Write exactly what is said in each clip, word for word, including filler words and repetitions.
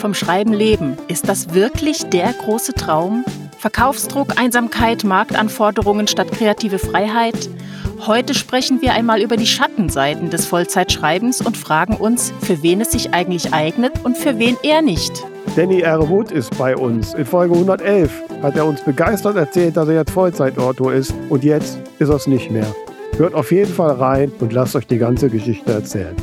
vom Schreiben leben. Ist das wirklich der große Traum? Verkaufsdruck, Einsamkeit, Marktanforderungen statt kreative Freiheit? Heute sprechen wir einmal über die Schattenseiten des Vollzeitschreibens und fragen uns, für wen es sich eigentlich eignet und für wen eher nicht. Danny R. Wood ist bei uns. In Folge hundertelf hat er uns begeistert erzählt, dass er jetzt Vollzeitautor ist und jetzt ist er es nicht mehr. Hört auf jeden Fall rein und lasst euch die ganze Geschichte erzählen.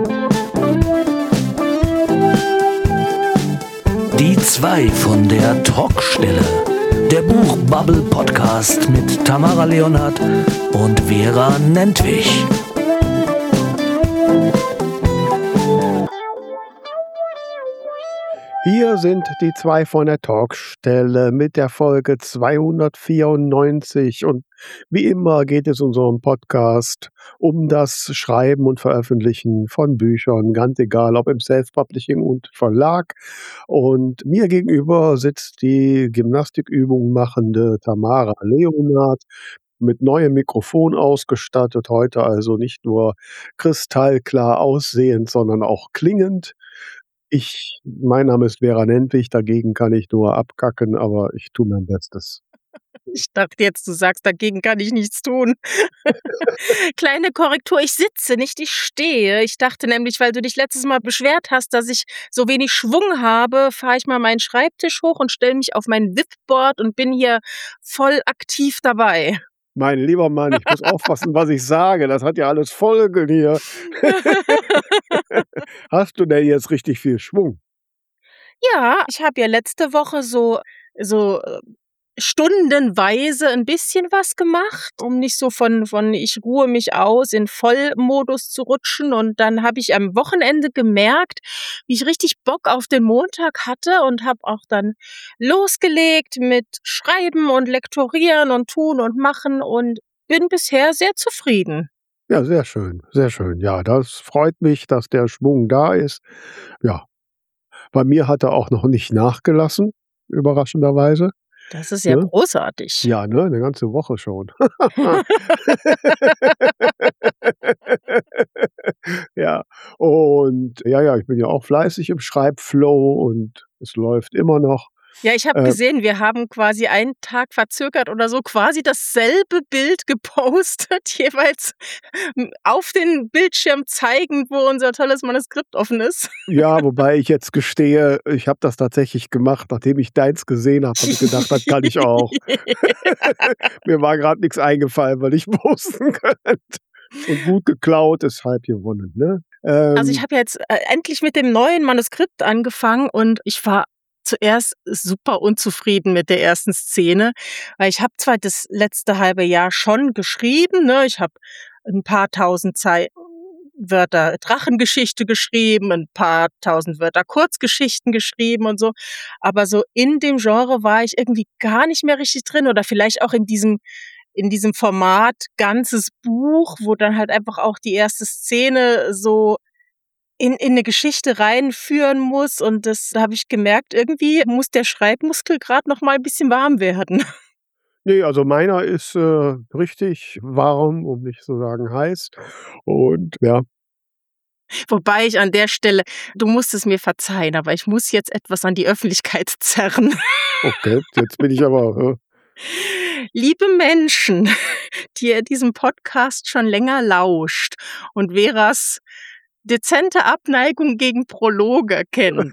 Die zwei von der Talkstelle. Der Buchbubble-Podcast mit Tamara Leonhardt und Vera Nentwich. Hier sind die zwei von der Talkstelle mit der Folge zweihundertvierundneunzig und wie immer geht es in unserem Podcast um das Schreiben und Veröffentlichen von Büchern, ganz egal ob im Self-Publishing und Verlag. Und mir gegenüber sitzt die Gymnastikübung machende Tamara Leonhardt, mit neuem Mikrofon ausgestattet, heute also nicht nur kristallklar aussehend, sondern auch klingend. Ich, mein Name ist Vera Nentwich, dagegen kann ich nur abkacken, aber ich tue mein Bestes. Ich dachte jetzt, du sagst, dagegen kann ich nichts tun. Kleine Korrektur, ich sitze, nicht ich stehe. Ich dachte nämlich, weil du dich letztes Mal beschwert hast, dass ich so wenig Schwung habe, fahre ich mal meinen Schreibtisch hoch und stelle mich auf mein Whipboard und bin hier voll aktiv dabei. Mein lieber Mann, ich muss aufpassen, was ich sage. Das hat ja alles Folgen hier. Hast du denn jetzt richtig viel Schwung? Ja, ich habe ja letzte Woche so, so äh, stundenweise ein bisschen was gemacht, um nicht so von, von ich ruhe mich aus in Vollmodus zu rutschen. Und dann habe ich am Wochenende gemerkt, wie ich richtig Bock auf den Montag hatte und habe auch dann losgelegt mit Schreiben und Lektorieren und Tun und Machen und bin bisher sehr zufrieden. Ja, sehr schön, sehr schön. Ja, das freut mich, dass der Schwung da ist. Ja, bei mir hat er auch noch nicht nachgelassen, überraschenderweise. Das ist ja Ne? großartig. Ja, ne, eine ganze Woche schon. Ja, und ja, ja, ich bin ja auch fleißig im Schreibflow und es läuft immer noch. Ja, ich habe Äh, gesehen, wir haben quasi einen Tag verzögert oder so quasi dasselbe Bild gepostet, jeweils auf den Bildschirm zeigend, wo unser tolles Manuskript offen ist. Ja, wobei ich jetzt gestehe, ich habe das tatsächlich gemacht, nachdem ich deins gesehen habe, habe ich gedacht, das kann ich auch. Mir war gerade nichts eingefallen, weil ich posten könnte. Und gut geklaut ist halb gewonnen, ne? Ähm, Also ich habe jetzt äh, endlich mit dem neuen Manuskript angefangen und ich war zuerst super unzufrieden mit der ersten Szene, weil ich habe zwar das letzte halbe Jahr schon geschrieben, ne, ich habe ein paar tausend Zei- Wörter Drachengeschichte geschrieben, ein paar tausend Wörter Kurzgeschichten geschrieben und so, aber so in dem Genre war ich irgendwie gar nicht mehr richtig drin oder vielleicht auch in diesem in diesem Format ganzes Buch, wo dann halt einfach auch die erste Szene so in, in eine Geschichte reinführen muss. Und das da habe ich gemerkt, irgendwie muss der Schreibmuskel gerade noch mal ein bisschen warm werden. ne, also meiner ist, äh, richtig warm, um nicht zu sagen heiß. Und ja, Wobei ich an der Stelle, du musst es mir verzeihen, aber ich muss jetzt etwas an die Öffentlichkeit zerren. okay, jetzt bin ich aber, äh, Liebe Menschen, die ihr diesem Podcast schon länger lauscht und Veras dezente Abneigung gegen Prologe kennt.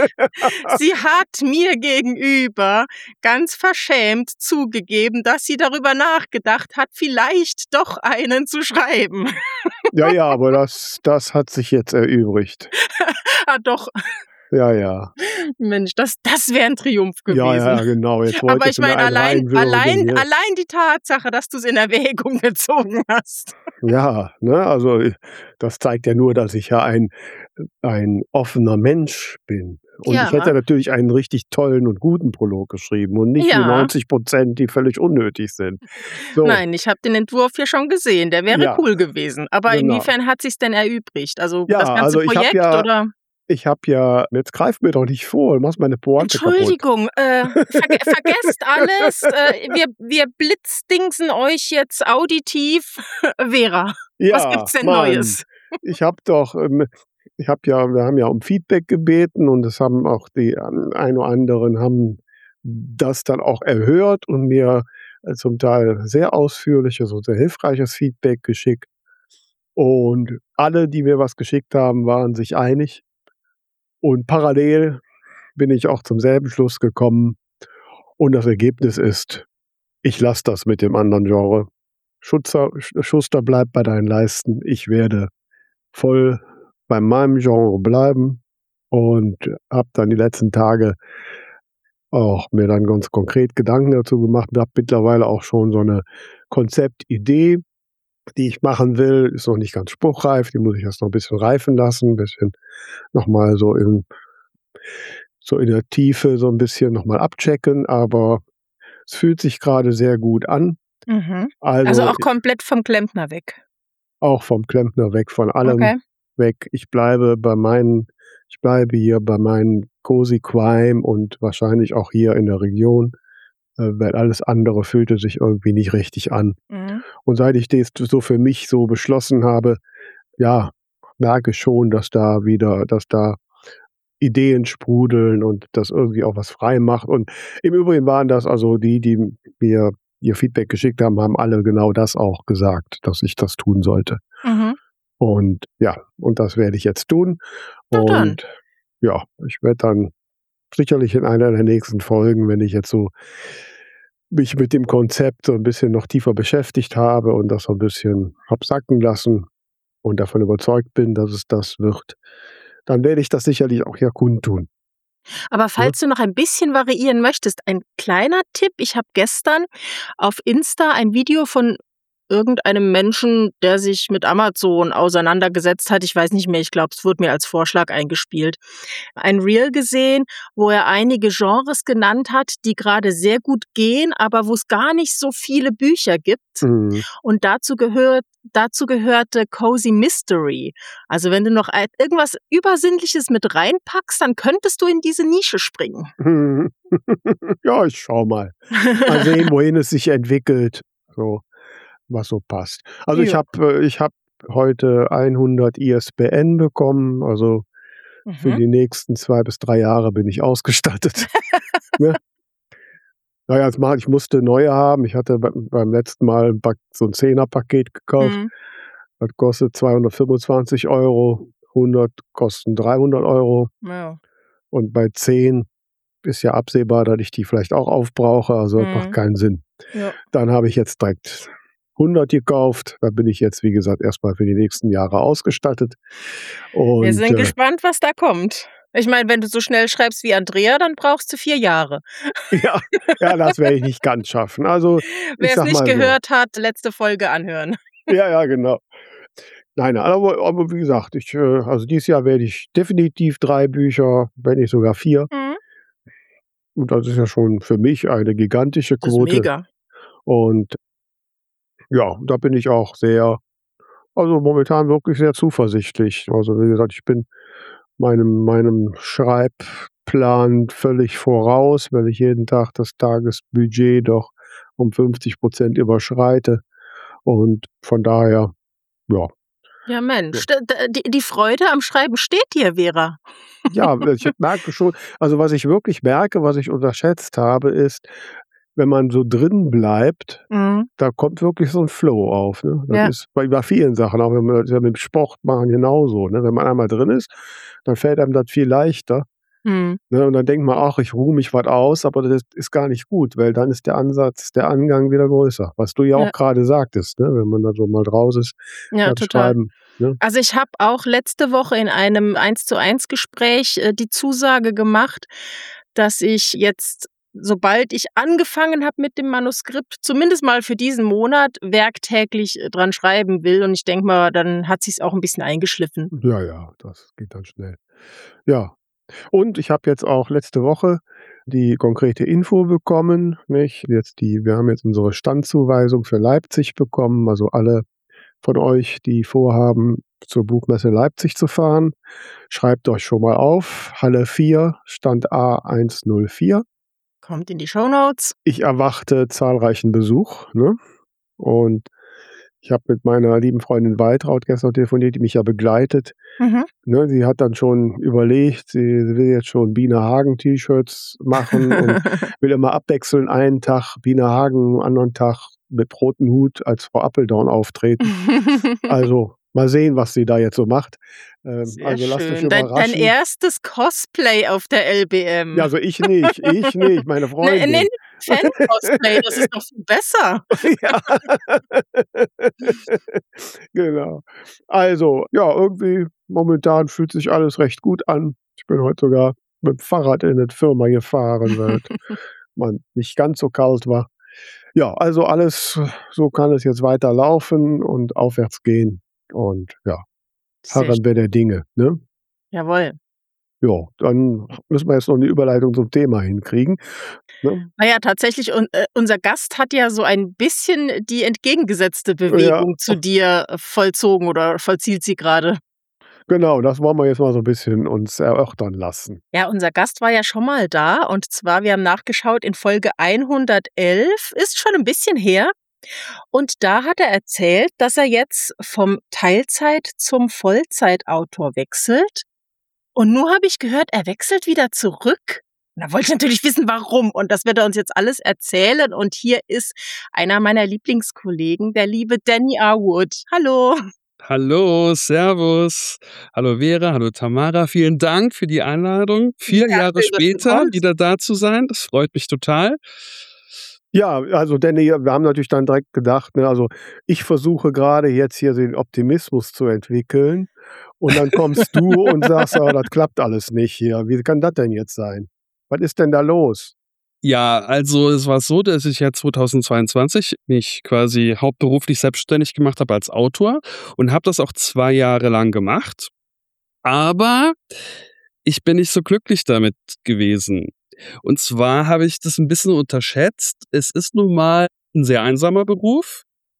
Sie hat mir gegenüber ganz verschämt zugegeben, dass sie darüber nachgedacht hat, vielleicht doch einen zu schreiben. ja, ja, aber das das hat sich jetzt erübrigt. Ah, doch, Ja, ja. Mensch, das, das wäre ein Triumph gewesen. Ja, ja, genau. Jetzt Aber wolltest ich du mir meine, einen allein, reinwürgen allein, hier. allein die Tatsache, dass du es in Erwägung gezogen hast. Ja, ne, also äh, das zeigt ja nur, dass ich ja ein ein offener Mensch bin. Und ich Ja. hätte natürlich einen richtig tollen und guten Prolog geschrieben und nicht die Ja. neunzig Prozent, die völlig unnötig sind. So, Nein, ich habe den Entwurf ja schon gesehen. Der wäre Ja. cool gewesen. Aber Genau. inwiefern hat sich's denn erübrigt? Also Ja, das ganze also ich hab Projekt ja oder? ich habe ja jetzt greif mir doch nicht vor, du machst meine Pointe kaputt. Entschuldigung, äh, verge vergesst alles. Äh, wir, wir blitzdingsen euch jetzt auditiv. Vera, was Ja, gibt's denn Mann, Neues? ich habe doch, ähm, ich habe ja wir haben ja um Feedback gebeten und das haben auch die an ein oder anderen haben das dann auch erhört und mir, äh, zum Teil sehr ausführliches und sehr hilfreiches Feedback geschickt. Und alle, die mir was geschickt haben, waren sich einig. Und parallel bin ich auch zum selben Schluss gekommen. Und das Ergebnis ist, ich lasse das mit dem anderen Genre. Schutzer Sch Schuster, bleib bei deinen Leisten. Ich werde voll bei meinem Genre bleiben und habe dann die letzten Tage auch mir dann ganz konkret Gedanken dazu gemacht und habe mittlerweile auch schon so 'ne Konzeptidee, die ich machen will. Ist noch nicht ganz spruchreif, die muss ich erst noch 'n bisschen reifen lassen, 'n bisschen noch mal so in so in der Tiefe so 'n bisschen noch mal abchecken, aber es fühlt sich grade sehr gut an. Mhm. Also Also, auch i komplett vom Klempner weg? Auch vom Klempner weg, von allem Okay. weg. Ich bleibe bei meinen ich bleibe hier bei meinen Cozy Crime und wahrscheinlich auch hier in der Region, äh, weil alles andere fühlte sich irgendwie nicht richtig an. Mhm. Und seit ich das so für mich so beschlossen habe, ja, merke ich schon, dass da wieder dass da Ideen sprudeln und das irgendwie auch was frei macht. Und im Übrigen waren das also die, die mir ihr Feedback geschickt haben, haben alle genau das auch gesagt, dass ich das tun sollte. Mhm. Und ja, und das werde ich jetzt tun. Na dann. Und ja, ich werde dann sicherlich in einer der nächsten Folgen, wenn ich jetzt so mich mit dem Konzept so 'n bisschen noch tiefer beschäftigt habe und das so 'n bisschen habe sacken lassen und davon überzeugt bin, dass es das wird, dann werde ich das sicherlich auch hier kundtun. Aber Ne? falls du noch ein bisschen variieren möchtest, ein kleiner Tipp. Ich habe gestern auf Insta ein Video von irgendeinem Menschen, der sich mit Amazon auseinandergesetzt hat. Ich weiß nicht mehr, ich glaube, es wurde mir als Vorschlag eingespielt. Ein Reel gesehen, wo er einige Genres genannt hat, die grade sehr gut gehen, aber wo's gar nicht so viele Bücher gibt. Mhm. Und dazu gehört dazu gehörte Cozy Mystery. Also, wenn du noch ein irgendwas Übersinnliches mit reinpackst, dann könntest du in diese Nische springen. Mhm. Ja, ich schaue mal. Mal sehen, wohin es sich entwickelt, so, was so passt. Also, ich Ja. habe äh, ich habe heute hundert I S B N bekommen, also für Mhm. die nächsten zwei bis drei Jahre bin ich ausgestattet, ne? Na ja, jetzt mal ich musste neue haben. Ich hatte bei beim letzten Mal 'n Pak so 'n Zehner-Paket gekauft. Mhm. Das kostet zweihundertfünfundzwanzig Euro, hundert kosten dreihundert Euro. Ja. Und bei zehn ist ja absehbar, dass ich die vielleicht auch aufbrauche, also das macht Mhm. keinen Sinn. Ja. Dann habe ich jetzt direkt hundert gekauft. Da bin ich jetzt, wie gesagt, erst mal für die nächsten Jahre ausgestattet. Wir Und, sind äh gespannt, was da kommt. Ich meine, wenn du so schnell schreibst wie Andrea, dann brauchst du vier Jahre. Ja, ja, das werde ich nicht ganz schaffen. Also, ich Wer's sage nicht mal so gehört hat, letzte Folge anhören. Ja, ja, genau. Nein, aber aber wie gesagt, ich, äh also dieses Jahr werde ich definitiv drei Bücher, wenn nicht sogar vier Mhm. und das ist ja schon für mich eine gigantische Das ist Quote. mega. Und ja, da bin ich auch sehr also momentan wirklich sehr zuversichtlich. Also, wie gesagt, ich bin meinem meinem Schreibplan völlig voraus, weil ich jeden Tag das Tagesbudget doch um fünfzig Prozent überschreite. Und von daher, ja. Ja, Mensch, So. d d die die Freude am Schreiben steht dir, Vera. Ja, ich merke schon also, was ich wirklich merke, was ich unterschätzt habe, ist, wenn man so drin bleibt, Mhm. da kommt wirklich so 'n Flow auf, ne? Das Ja. ist bei bei vielen Sachen, auch wenn man das ja mit dem Sport machen genauso, ne? Wenn man einmal drin ist, dann fällt einem das viel leichter, Mhm. ne? Und dann denkt man: „Ach, ich ruhe mich was aus“, aber das ist gar nicht gut, weil dann ist der Ansatz der Angang wieder größer, was du ja auch Ja. grade sagtest, ne? Wenn man da so mal draus ist, Ja, das total. Schreiben, ne? Also, ich habe auch letzte Woche in einem Eins-zu-eins-Gespräch, äh, die Zusage gemacht, dass ich jetzt, sobald ich angefangen habe mit dem Manuskript, zumindest mal für diesen Monat werktäglich, äh, dran schreiben will. Und ich denke mal, dann hat sich's auch 'n bisschen eingeschliffen. Ja, ja, das geht dann schnell. Ja. Und ich habe jetzt auch letzte Woche die konkrete Info bekommen, nicht? Jetzt die wir haben jetzt unsere Standzuweisung für Leipzig bekommen. Also, alle von euch, die vorhaben, zur Buchmesse Leipzig zu fahren, schreibt euch schon mal auf. Halle vier, Stand A hundertvier. Kommt in die Shownotes. Ich erwarte zahlreichen Besuch, ne? Und Ich habe mit meiner lieben Freundin Waltraud gestern telefoniert, die mich ja begleitet. Mhm. Ne, sie hat dann schon überlegt, sie will jetzt schon Biene Hagen-T-Shirts machen und will immer abwechseln, einen Tag Biene Hagen, anderen Tag mit rotem Hut als Frau Appeldorn auftreten. Also, mal sehen, was sie da jetzt so macht. Ähm, Sehr also lasst euch schön. Dein, dein überraschen. erstes Cosplay auf der L B M. Ja, also ich nicht, ich nicht, meine Ne, Freundin. ne, Fan-Cosplay, das ist doch viel besser. Ja. Genau. Also, ja, irgendwie momentan fühlt sich alles recht gut an. Ich bin heute sogar mit'm Fahrrad in 'ne Firma gefahren, weil's mal nicht ganz so kalt war. Ja, also alles so kann es jetzt weiterlaufen und aufwärts gehen und ja, Sehr harren wir der Dinge, ne? Jawohl. Ja, dann müssen wir jetzt noch 'ne Überleitung zum Thema hinkriegen, ne? Na ja, tatsächlich, un äh, unser Gast hat ja so ein bisschen die entgegengesetzte Ja. Bewegung zu dir äh, vollzogen oder vollzieht sie grade. Genau, das wollen wir jetzt mal so 'n bisschen uns erörtern lassen. Ja, unser Gast war ja schon mal da und zwar, wir haben nachgeschaut, in Folge hundertelf, ist schon 'n bisschen her. Und da hat er erzählt, dass er jetzt vom Teilzeit zum Vollzeitautor wechselt. Und nun habe ich gehört, er wechselt wieder zurück. Und da wollte ich natürlich wissen, warum. Und das wird er uns jetzt alles erzählen. Und hier ist einer meiner Lieblingskollegen, der liebe Danny R. Wood. Hallo. Hallo, servus. Hallo Vera, hallo Tamara. Vielen Dank für die Einladung. Vier Ja, Jahre schön, dass du später kommst. wieder da zu sein, das freut mich total. Ja, also Danny, wir haben natürlich dann direkt gedacht, ne, also ich versuche grade jetzt hier den Optimismus zu entwickeln und dann kommst du und sagst: „Ah, das klappt alles nicht hier.“ Wie kann das denn jetzt sein? Was ist denn da los? Ja, also es war so, dass ich ja zweitausendzweiundzwanzig mich quasi hauptberuflich selbstständig gemacht habe als Autor und habe das auch zwei Jahre lang gemacht. Aber ich bin nicht so glücklich damit gewesen. Und zwar habe ich das 'n bisschen unterschätzt. Es ist nun mal 'n sehr einsamer Beruf.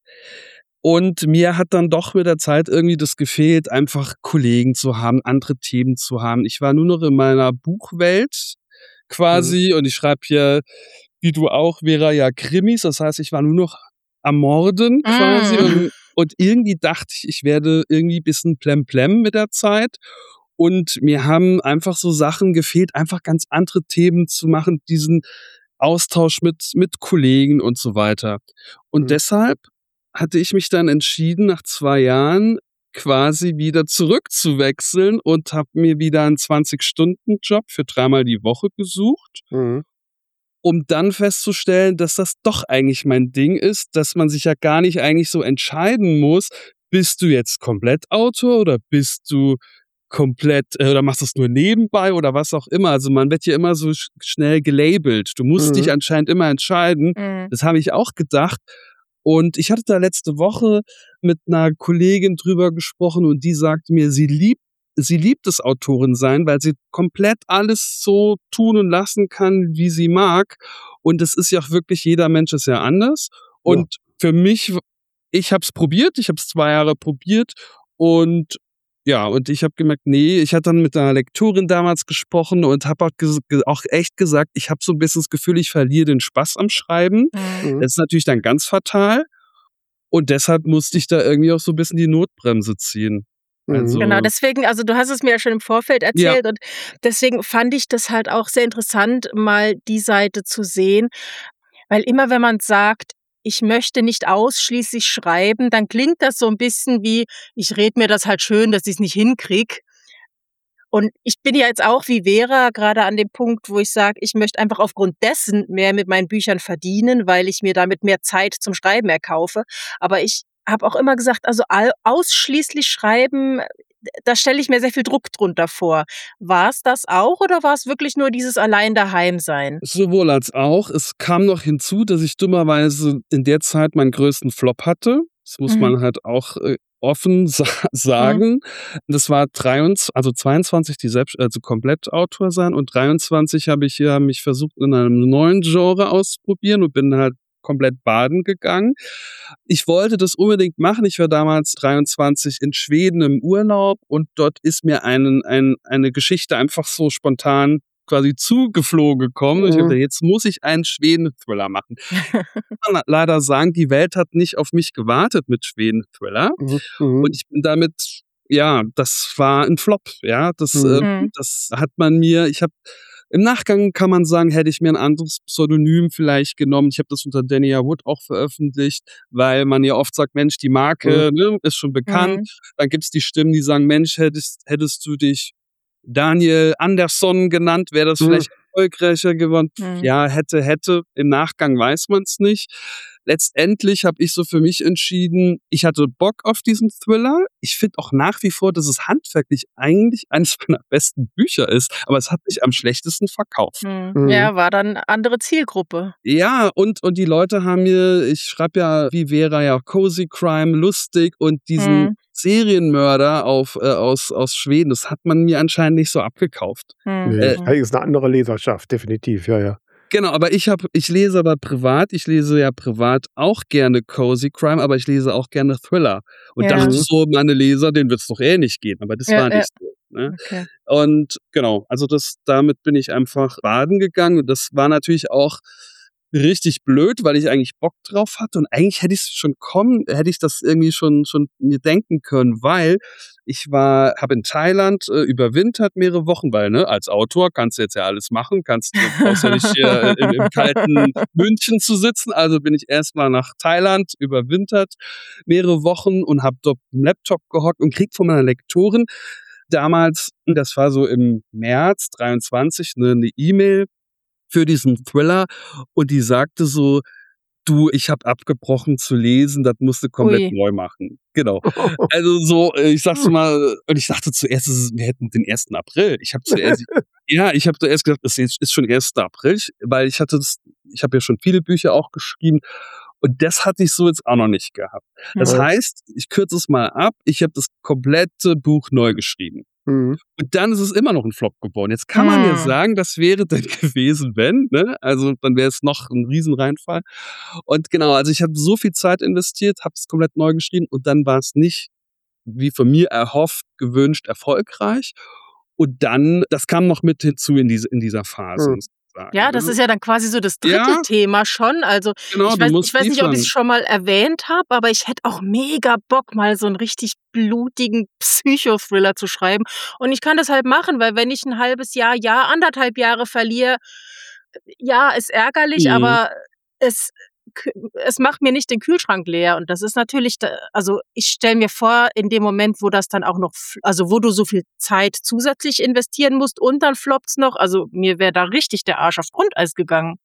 Und mir hat dann doch mit der Zeit irgendwie das gefehlt, einfach Kollegen zu haben, andere Themen zu haben. Ich war nur noch in meiner Buchwelt Mhm. quasi und ich schreibe hier, wie du auch, Vera, ja Krimis. Das heißt, ich war nur noch am Morden quasi Mm. und und irgendwie dachte ich, ich werde irgendwie bisschen plemplem mit der Zeit. Und mir haben einfach so Sachen gefehlt, einfach ganz andere Themen zu machen, diesen Austausch mit mit Kollegen und so weiter. Und Mhm. deshalb hatte ich mich dann entschieden, nach zwei Jahren quasi wieder zurückzuwechseln und habe mir wieder 'n zwanzig-Stunden-Job für dreimal die Woche gesucht Mhm. um dann festzustellen, dass das doch eigentlich mein Ding ist, dass man sich ja gar nicht eigentlich so entscheiden muss: Bist du jetzt komplett Autor oder bist du komplett äh, oder machst du's nur nebenbei oder was auch immer. Also, man wird ja immer so sch schnell gelabelt. Du musst dich Mhm. anscheinend immer entscheiden. Mhm. Das habe ich auch gedacht. Und ich hatte da letzte Woche mit 'ner Kollegin drüber gesprochen und die sagte mir, sie liebt sie liebt das Autorensein, weil sie komplett alles so tun und lassen kann, wie sie mag. Und es ist ja auch wirklich jeder Mensch ist ja anders. Ja. Und für mich w ich habe es probiert, ich habe es zwei Jahre probiert und ja, und ich habe gemerkt, ne, ich hatte dann mit 'ner Lektorin damals gesprochen und habe auch ges ge auch echt gesagt, ich habe so 'n bisschen das Gefühl, ich verliere den Spaß am Schreiben. Mhm. Mhm. Das ist natürlich dann ganz fatal. Und deshalb musste ich da irgendwie auch so 'n bisschen die Notbremse ziehen. Mhm. Genau, Also deswegen also, du hast es mir ja schon im Vorfeld Ja. erzählt und deswegen fand ich das halt auch sehr interessant, mal die Seite zu sehen. Weil immer, wenn man sagt: „Ich möchte nicht ausschließlich schreiben“, dann klingt das so 'n bisschen wie: „Ich rede mir das halt schön, dass ich's nicht hinkriege.“ Und ich bin ja jetzt auch wie Vera grade an dem Punkt, wo ich sage, ich möchte einfach aufgrund dessen mehr mit meinen Büchern verdienen, weil ich mir damit mehr Zeit zum Schreiben erkaufe. Aber ich habe auch immer gesagt, also all ausschließlich schreiben, d da stelle ich mir sehr viel Druck drunter vor. War's das auch oder war's wirklich nur dieses allein daheim sein? Sowohl als auch. Es kam noch hinzu, dass ich dummerweise in der Zeit meinen größten Flop hatte. Das muss Mhm. man halt auch, äh, offen sa Mhm. sagen. Das war dreiundz also zweiundzwanzig die Selbst also komplett Autor sein und dreiundzwanzig habe ich ja mich versucht, in einem neuen Genre auszuprobieren und bin halt komplett baden gegangen. Ich wollte das unbedingt machen. Ich war damals dreiundzwanzig in Schweden im Urlaub und dort ist mir einen ein eine Geschichte einfach so spontan quasi zugeflogen gekommen. Und ich Mhm. dachte, jetzt muss ich einen Schweden-Thriller machen. Ich kann leider sagen, die Welt hat nicht auf mich gewartet mit Schweden-Thriller. Mhm. Mhm. Und ich bin damit, ja, das war ein Flop. Ja, das, Mhm. äh, Mhm. das hat man mir, ich habe im Nachgang kann man sagen, hätte ich mir ein anderes Pseudonym vielleicht genommen. Ich habe das unter Dania Wood auch veröffentlicht, weil man ja oft sagt, Mensch, die Marke ne, ist schon bekannt. Mhm. Dann gibt's die Stimmen, die sagen, Mensch, hättest, hättest du dich Daniel Andersson genannt, wäre das Mhm. vielleicht erfolgreicher geworden. Mhm. Ja, hätte, hätte. Im Nachgang weiß man's nicht. Letztendlich habe ich so für mich entschieden, ich hatte Bock auf diesen Thriller. Ich finde auch nach wie vor, dass es handwerklich eigentlich eines meiner besten Bücher ist, aber es hat sich am schlechtesten verkauft. Mhm. Mhm. Ja, war dann andere Zielgruppe. Ja, und, und die Leute haben mir, ich schreibe ja, wie Vera ja, Cozy Crime, lustig und diesen Mhm. Serienmörder auf, äh, aus, aus Schweden, das hat man mir anscheinend nicht so abgekauft. Mhm. Nee, Äh, Mhm. das ist eine andere Leserschaft, definitiv, ja, ja. Genau, aber ich habe, ich lese aber privat, ich lese ja privat auch gerne Cozy Crime, aber ich lese auch gerne Thriller. Und Ja. dachte Mhm. so, meine Leser, denen wird's doch eh nicht gehen, aber das Ja, war ja. nicht so. Ne? Okay. Und genau, also das, damit bin ich einfach baden gegangen und das war natürlich auch richtig blöd, weil ich eigentlich Bock drauf hatte und eigentlich hätte ich es schon kommen, hätte ich das irgendwie schon schon mir denken können, weil ich war, habe in Thailand äh, überwintert mehrere Wochen, weil ne als Autor kannst du jetzt ja alles machen, kannst du brauchst ja nicht hier im, im kalten München zu sitzen, also bin ich erstmal nach Thailand überwintert mehrere Wochen und habe dort im Laptop gehockt und krieg von meiner Lektorin damals, das war so im März dreiundzwanzig, ne, eine E-Mail für diesen Thriller und die sagte so, du, ich habe abgebrochen zu lesen, das musst du komplett Ui. neu machen. Genau. Also so, äh, ich sag's mal, und ich dachte zuerst, es ist- wir hätten den ersten April. Ich habe zuerst, ja, ich habe zuerst gedacht, es ist ist schon erster April, weil ich hatte das, ich habe ja schon viele Bücher auch geschrieben und das hatte ich so jetzt auch noch nicht gehabt. Das Mhm. heißt, ich kürze es mal ab, ich habe das komplette Buch neu geschrieben. Mhm. Und dann ist es immer noch ein Flop geworden. Jetzt kann man ja Mhm. sagen, das wäre dann gewesen, wenn, ne? Also dann wäre es noch ein Riesenreinfall. Und genau, also ich habe so viel Zeit investiert, habe es komplett neu geschrieben und dann war es nicht, wie von mir erhofft, gewünscht, erfolgreich. Und dann, das kam noch mit hinzu in, diese, in dieser Phase, Mhm. muss ich sagen. Ja, das ne? ist ja dann quasi so das dritte Ja, Thema schon. Also genau, ich du weiß, musst ich weiß nicht, ob ich es liefern. schon mal erwähnt habe, aber ich hätte auch mega Bock, mal so einen richtig blutigen Psychothriller zu schreiben. Und ich kann das halt machen, weil wenn ich ein halbes Jahr, Jahr, anderthalb Jahre verliere, ja, ist ärgerlich, Mhm. aber es, k- es macht mir nicht den Kühlschrank leer. Und das ist natürlich, da- also ich stelle mir vor, in dem Moment, wo das dann auch noch, f- also wo du so viel Zeit zusätzlich investieren musst und dann floppt's noch, also mir wäre da richtig der Arsch auf Grundeis gegangen.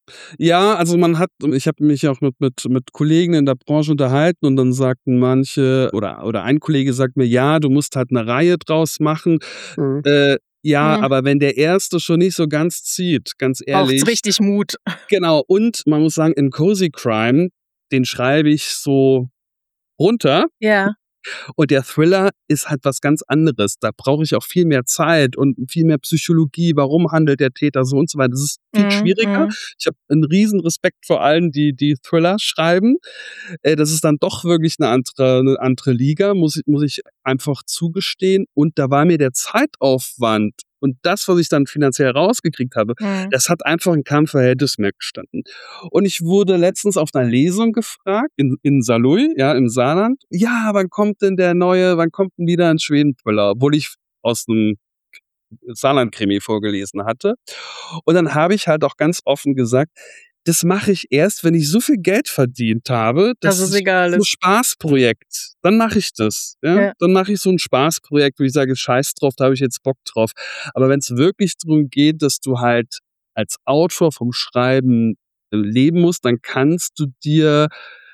Ja, also man hat, ich habe mich auch mit, mit, mit Kollegen in der Branche unterhalten und dann sagten manche, oder, oder ein Kollege sagt mir, ja, du musst halt eine Reihe draus machen. Mhm. Äh, ja, Hm. aber wenn der erste schon nicht so ganz zieht, ganz Braucht's ehrlich. richtig Mut. Genau, und man muss sagen, in Cozy Crime, den schreibe ich so runter. Ja. Und der Thriller ist halt was ganz anderes. Da brauche ich auch viel mehr Zeit und viel mehr Psychologie. Warum handelt der Täter so und so weiter? Das ist viel Mhm, schwieriger. mhm. Ich habe einen riesen Respekt vor allen, die die Thriller schreiben. Äh, das ist dann doch wirklich eine andere, eine andere Liga, muss ich, muss ich einfach zugestehen. Und da war mir der Zeitaufwand und das, was ich dann finanziell rausgekriegt habe, Mhm. das hat einfach in keinem Verhältnis mehr gestanden. Und ich wurde letztens auf einer Lesung gefragt, in, in Saarlouis, ja, im Saarland. Ja, wann kommt denn der neue, wann kommt denn wieder ein Schweden-Thriller? Obwohl ich aus einem Saarland-Krimi vorgelesen hatte. Und dann habe ich halt auch ganz offen gesagt, das mache ich erst, wenn ich so viel Geld verdient habe, Dass dass es ich egal so ein ist. Spaßprojekt, dann mache ich das. Ja? Ja. Dann mache ich so ein Spaßprojekt, wo ich sage, scheiß drauf, da habe ich jetzt Bock drauf. Aber wenn es wirklich darum geht, dass du halt als Autor vom Schreiben äh, leben musst, dann kannst du dir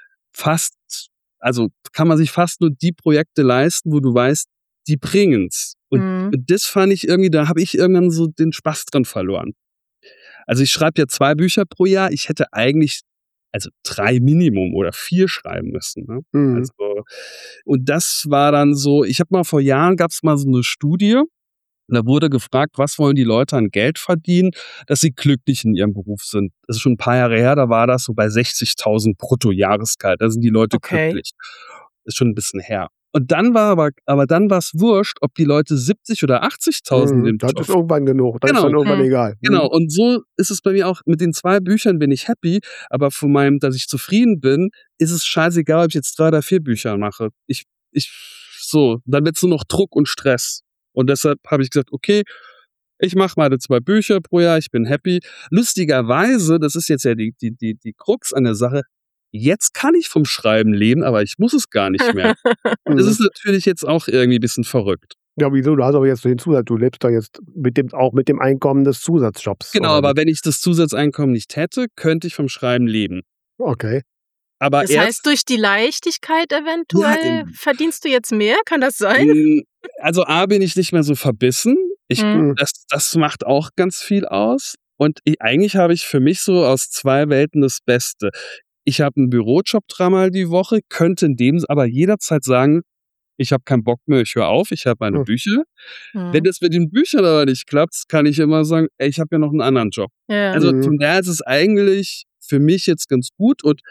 fast, also kann man sich fast nur die Projekte leisten, wo du weißt, die bringen's. Und Mhm. das fand ich irgendwie, da habe ich irgendwann so den Spaß dran verloren. Also ich schreibe ja zwei Bücher pro Jahr. Ich hätte eigentlich also drei Minimum oder vier schreiben müssen. Ne? Mhm. Also, und das war dann so, ich habe mal vor Jahren, gab es mal so eine Studie, und da wurde gefragt, was wollen die Leute an Geld verdienen, dass sie glücklich in ihrem Beruf sind. Das ist schon ein paar Jahre her, da war das so bei sechzigtausend brutto Jahresgehalt. Da sind die Leute Okay. glücklich. Ist schon ein bisschen her. Und dann war aber, aber dann war es wurscht, ob die Leute siebzig oder achtzigtausend Mhm, im das Job. ist irgendwann genug. Das ist Genau, dann irgendwann Mhm. egal. genau. Mhm. Und so ist es bei mir auch. Mit den zwei Büchern bin ich happy, aber von meinem, dass ich zufrieden bin, ist es scheißegal, ob ich jetzt drei oder vier Bücher mache. Ich, ich, so, dann wird's nur noch Druck und Stress. Und deshalb habe ich gesagt, okay, ich mache meine zwei Bücher pro Jahr, ich bin happy. Lustigerweise, das ist jetzt ja die, die, die, die Krux an der Sache, jetzt kann ich vom Schreiben leben, aber ich muss es gar nicht mehr. Das Mhm. ist natürlich jetzt auch irgendwie ein bisschen verrückt. Ja, wieso? Du hast aber jetzt den Zusatz. Du lebst da jetzt mit dem, auch mit dem Einkommen des Zusatzjobs. Genau, oder aber wie? wenn ich das Zusatzeinkommen nicht hätte, könnte ich vom Schreiben leben. Okay. Aber Das erst, heißt, durch die Leichtigkeit ja, eventuell in, verdienst du jetzt mehr? Kann das sein? in, also A, bin ich nicht mehr so verbissen. Ich, Mhm. Mhm. das, das macht auch ganz viel aus. Und ich, eigentlich habe ich für mich so aus zwei Welten das Beste. Ich habe einen Bürojob dreimal die Woche, könnte in dem aber jederzeit sagen, ich habe keinen Bock mehr, ich höre auf, ich habe meine Mhm. Bücher. Wenn Mhm. das mit den Büchern aber nicht klappt, kann ich immer sagen, ey, ich habe ja noch einen anderen Job. Ja. Also Mhm. von daher ist es eigentlich für mich jetzt ganz gut und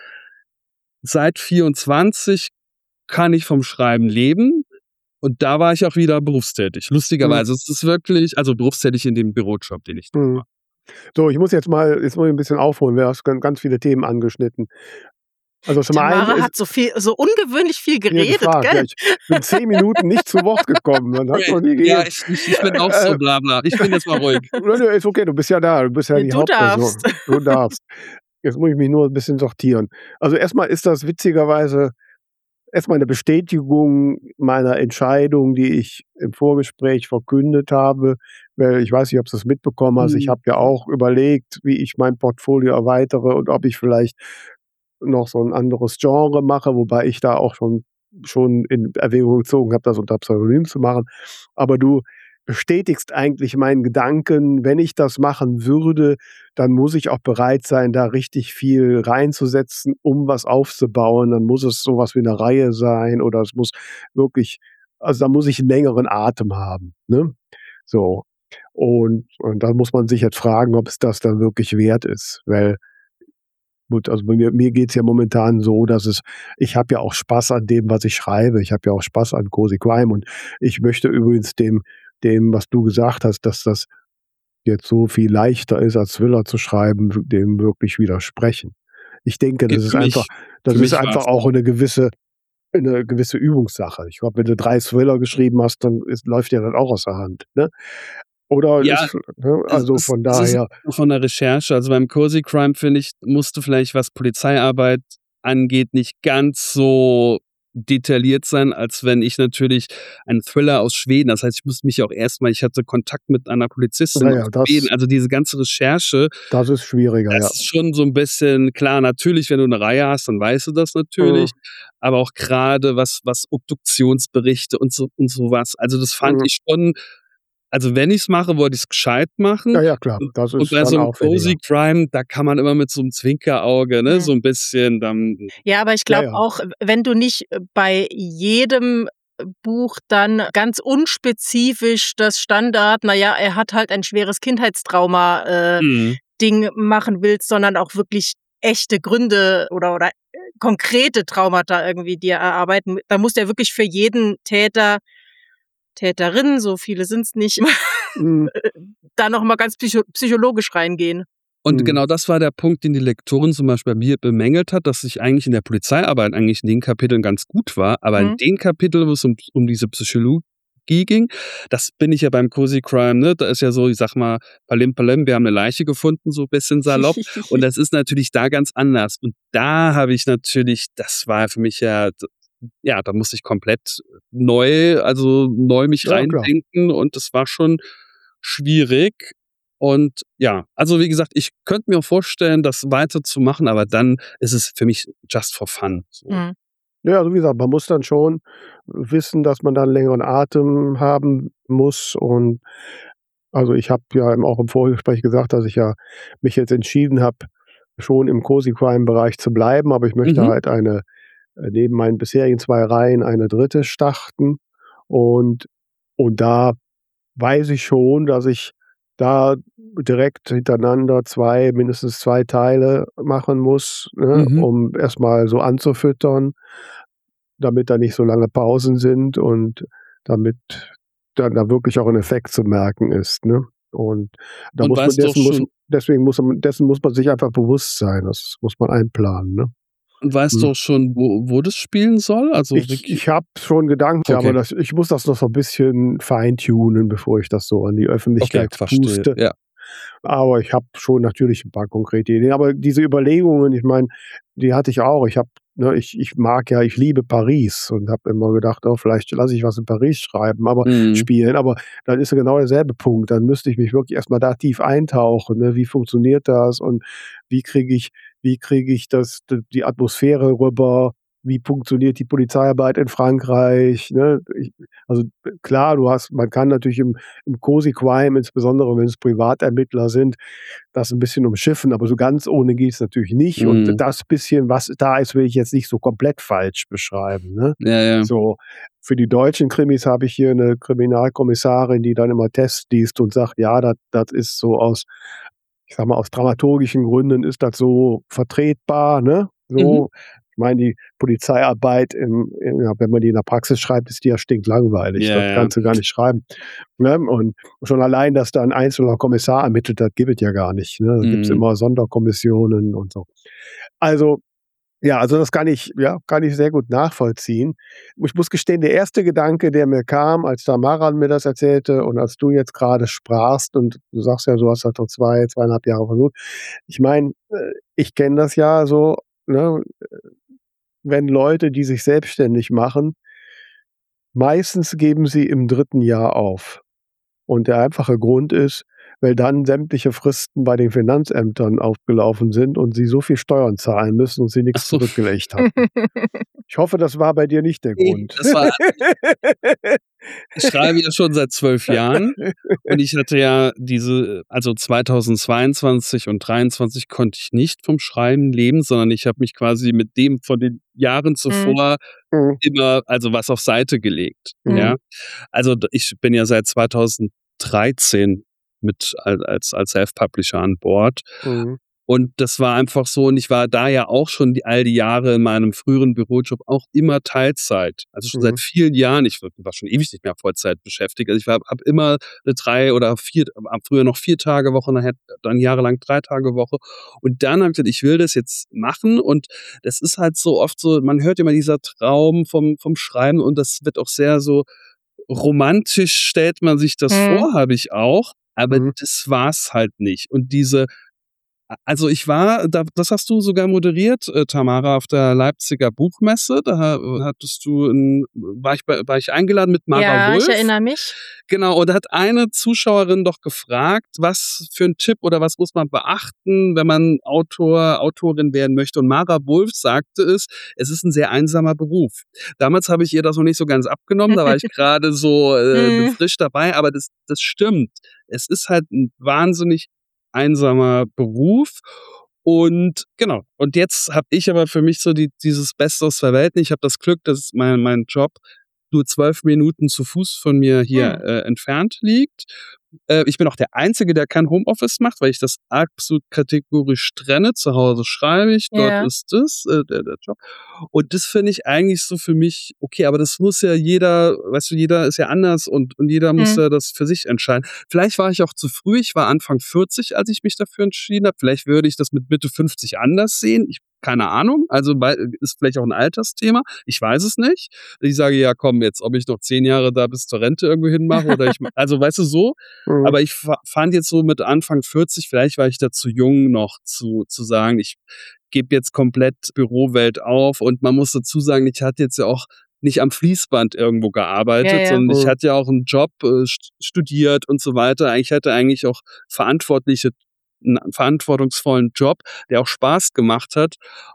seit vierundzwanzig kann ich vom Schreiben leben und da war ich auch wieder berufstätig. Mhm. Lustigerweise, es ist wirklich, also berufstätig in dem Bürojob, den ich da Mhm. mache. So, ich muss jetzt mal, jetzt muss ich ein bisschen aufholen. Du hast ganz, ganz viele Themen angeschnitten. Also zum einen Tamara ist hat so viel, so ungewöhnlich viel ja geredet, gefragt. Ja, gell? ich bin zehn Minuten nicht zu Wort gekommen. Das hat noch nie Ja, gegeben. ich, ich, ich bin auch so Äh, bla bla. Ich bin jetzt mal ruhig. nö, nö, ist okay. Du bist ja da. Du bist ja die Du Hauptperson. darfst. Du darfst. Jetzt muss ich mich nur ein bisschen sortieren. Also erstmal ist das witzigerweise erstmal eine Bestätigung meiner Entscheidung, die ich im Vorgespräch verkündet habe, weil ich weiß nicht, ob du es mitbekommen hast. Ich habe ja auch überlegt, wie ich mein Portfolio erweitere und ob ich vielleicht noch so ein anderes Genre mache, wobei ich da auch schon schon in Erwägung gezogen habe, das unter Pseudonym zu machen. Aber du bestätigst eigentlich meinen Gedanken, wenn ich das machen würde, dann muss ich auch bereit sein, da richtig viel reinzusetzen, um was aufzubauen. Dann muss es so was wie 'ne Reihe sein oder es muss wirklich, also, da muss ich 'n längeren Atem haben, ne? So. Und und da muss man sich jetzt fragen, ob es das dann wirklich wert ist, weil gut, also bei mir mir geht's ja momentan so, dass es ich habe ja auch Spaß an dem, was ich schreibe. Ich habe ja auch Spaß an Cozy Crime und ich möchte übrigens dem dem, was du gesagt hast, dass das jetzt so viel leichter ist, als Thriller zu schreiben, w dem wirklich widersprechen. Ich denke, das ist Für einfach mich, das für ist mich war einfach es. auch 'ne gewisse 'ne gewisse Übungssache. Ich glaube, wenn du drei Thriller geschrieben hast, dann ist läuft dir das auch aus der Hand, ne? Oder Ja, ist ne, es also ist, von es ist daher von der Recherche. Also beim Cozy Crime, finde ich, musst du vielleicht, was Polizeiarbeit angeht, nicht ganz so detailliert sein, als wenn ich natürlich einen Thriller aus Schweden, das heißt, ich musste mich auch erstmal, ich hatte Kontakt mit einer Polizistin na aus ja, das Schweden, also diese ganze Recherche, das ist schwieriger, ja. das ist schon so ein bisschen klar. Natürlich, wenn du eine Reihe hast, dann weißt du das natürlich, Mhm. aber auch gerade was was Obduktionsberichte und so und so was. Also, das fand Mhm. ich schon, also wenn ich's mache, wollte ich's gescheit machen. Ja, ja, klar. Und Das und ist bei dann so 'nem aufwendiger. Cozy Crime, da kann man immer mit so 'nem Zwinkerauge, ne, Mhm. so 'n bisschen dann. Ja, aber ich Ja, glaube ja. auch, wenn du nicht äh, bei jedem äh, Buch dann ganz unspezifisch das Standard, na ja, er hat halt ein schweres Kindheitstrauma äh, Mhm. Ding machen willst, sondern auch wirklich echte Gründe oder oder äh, konkrete Traumata irgendwie dir erarbeiten. Da musst du ja wirklich für jeden Täter, Täterin, so viele sind's nicht, Mhm. äh, da noch mal ganz psycho psychologisch reingehen. Und Mhm. genau das war der Punkt, den die Lektorin zum Beispiel bei mir bemängelt hat, dass ich eigentlich in der Polizeiarbeit eigentlich in den Kapiteln ganz gut war, aber in Mhm. den Kapiteln, wo es um um diese Psychologie ging, das bin ich ja beim Cozy Crime, ne? Da ist ja so, ich sage mal, palim palim, wir haben 'ne Leiche gefunden, so bisschen salopp. Und das ist natürlich da ganz anders. Und da habe ich natürlich, das war für mich ja, d ja, da musste ich komplett neu, also neu mich Ja, klar. reindenken und das war schon schwierig. Und ja, also wie gesagt, ich könnte mir auch vorstellen, das weiterzumachen, aber dann ist es für mich just for fun, so. Mhm. Ja, also wie gesagt, man muss dann schon wissen, dass man da 'n längeren Atem haben muss und also ich habe ja im auch im Vorgespräch gesagt, dass ich ja mich jetzt entschieden habe, schon im Cozy Crime Bereich zu bleiben, aber ich möchte Mhm. halt eine äh, neben meinen bisherigen zwei Reihen eine dritte starten und und da weiß ich schon, dass ich da direkt hintereinander zwei mindestens zwei Teile machen muss, ne, Mhm. um erst mal so anzufüttern. damit da nicht so lange Pausen sind und damit dann da wirklich auch ein Effekt zu merken ist, ne? Und da Und muss man weißt du auch dessen muss schon deswegen muss man dessen muss man sich einfach bewusst sein. Das muss man einplanen, ne? und weißt du Mhm. auch schon, wo wo das spielen soll? Also Ich wirklich ich habe schon Gedanken, aber okay. das ich muss das noch so 'n bisschen feintunen, bevor ich das so an die Okay, Öffentlichkeit verstehe, puste. ja. Aber ich habe schon natürlich 'n paar konkrete Ideen. Aber diese Überlegungen, ich meine, die hatte ich auch. Ich habe ne, ich ich mag ja ich liebe Paris und habe immer gedacht: „Oh, vielleicht lasse ich was in Paris schreiben, aber Mhm. spielen.“ Aber dann ist ja genau derselbe Punkt. Dann müsste ich mich wirklich erst mal da tief eintauchen, ne? Wie funktioniert das und wie kriege ich wie kriege ich das d die Atmosphäre rüber? Wie funktioniert die Polizeiarbeit in Frankreich, ne? Ich also, klar, du hast man kann natürlich im im Cozy Crime, insbesondere wenn es Privatermittler sind, das 'n bisschen umschiffen, aber so ganz ohne geht's natürlich nicht. Und Mhm. das bisschen, was da ist, will ich jetzt nicht so komplett falsch beschreiben, ne? Ja, ja. So, für die deutschen Krimis habe ich hier 'ne Kriminalkommissarin, die dann immer Tests liest und sagt: „Ja, das das ist so aus ich sage mal, aus dramaturgischen Gründen ist das so vertretbar“, ne? Mhm. So. Ich meine, die Polizeiarbeit im im ja, wenn man die in der Praxis schreibt, ist die ja stinklangweilig. Ja, Das ja. kannst du gar nicht schreiben, ne? Und schon allein, dass da 'n einzelner Kommissar ermittelt, das gibt es ja gar nicht, ne? Da gibt's Mhm. immer Sonderkommissionen und so. Also, ja, also das kann ich ja, kann ich sehr gut nachvollziehen. Ich muss gestehen, der erste Gedanke, der mir kam, als Tamara mir das erzählte und als du jetzt grade sprachst und du sagst ja, du hast das vor zwei, zweieinhalb Jahre versucht. Ich meine, äh, ich kenne das ja so, ne, äh, wenn Leute, die sich selbstständig machen meistens geben sie im dritten Jahr auf. Und der einfache Grund ist, weil dann sämtliche Fristen bei den Finanzämtern aufgelaufen sind und sie so viel Steuern zahlen müssen und sie Ach nix so. zurückgelegt hatten. Ich hoffe, das war bei dir nicht der Ne, Grund. das war ich schreibe ja schon seit zwölf Jahren und ich hatte ja diese also zweitausendzweiundzwanzig und dreiundzwanzig konnte ich nicht vom Schreiben leben, sondern ich habe mich quasi mit dem von den Jahren Mhm. zuvor Mhm. immer also was auf Seite gelegt, Mhm. ja? Also d ich bin ja seit zweitausenddreizehn mit al als als Self-Publisher an Bord. Mhm. Und das war einfach so und ich war da ja auch schon die all die Jahre in meinem früheren Bürojob auch immer Teilzeit. Also schon seit Mhm. vielen Jahren. Ich w war schon ewig nicht mehr Vollzeit beschäftigt. Also ich war habe immer 'ne drei oder vier a früher noch vier Tage Woche, nachher dann jahrelang drei Tage Woche. Und dann habe ich gesagt: „Ich will das jetzt machen.“ Und das ist halt so oft so man hört immer dieser Traum vom vom Schreiben und das wird auch sehr so romantisch stellt man sich das Mhm. vor, habe ich auch, aber Mhm. das war's halt nicht. Und diese a also ich war da das hast du sogar moderiert, äh, Tamara, auf der Leipziger Buchmesse. Da ha hattest du 'n war ich bei war ich eingeladen mit Mara Ja, ich Wulff. erinnere mich. Genau, und da hat eine Zuschauerin doch gefragt, was für 'n Tipp oder was muss man beachten, wenn man Autor, Autorin werden möchte. Und Mara Wulff sagte es: „Es ist 'n sehr einsamer Beruf.“ Damals habe ich ihr das noch nicht so ganz abgenommen, da war ich grade so, äh, Mhm. frisch dabei, aber das das stimmt. Es ist halt 'n wahnsinnig einsamer Beruf. Und genau. Und jetzt habe ich aber für mich so die dieses Beste aus zwei Welten. Ich habe das Glück, dass mein mein Job nur zwölf Minuten zu Fuß von mir hier, Hm. äh, entfernt liegt. Äh, ich bin auch der Einzige, der kein Homeoffice macht, weil ich das absolut kategorisch trenne. Zu Hause schreibe ich, dort Ja. ist das, äh, der der Job. Und das finde ich eigentlich so für mich okay, aber das muss ja jeder weißt du, jeder ist ja anders und und jeder muss Mhm. ja das für sich entscheiden. Vielleicht war ich auch zu früh. Ich war Anfang vierzig, als ich mich dafür entschieden habe. Vielleicht würde ich das mit Mitte fünfzig anders sehen. Ich keine Ahnung. Also, wei ist vielleicht auch 'n Altersthema. Ich weiß es nicht. Ich sage: „Ja komm jetzt, ob ich noch zehn Jahre da bis zur Rente irgendwo hin mache oder ich ma“ also weißt du so? Mhm. Aber ich fa fand jetzt so mit Anfang vierzig vielleicht war ich da zu jung noch zu zu sagen, ich gebe jetzt komplett Bürowelt auf. Und man muss dazu sagen, ich hatte jetzt ja auch nicht am Fließband irgendwo Ja, gearbeitet, ja. sondern ich Mhm. hatte ja auch 'n Job, äh, st studiert und so weiter. Ich hatte eigentlich auch verantwortliche 'n verantwortungsvollen Job, der auch Spaß gemacht hat.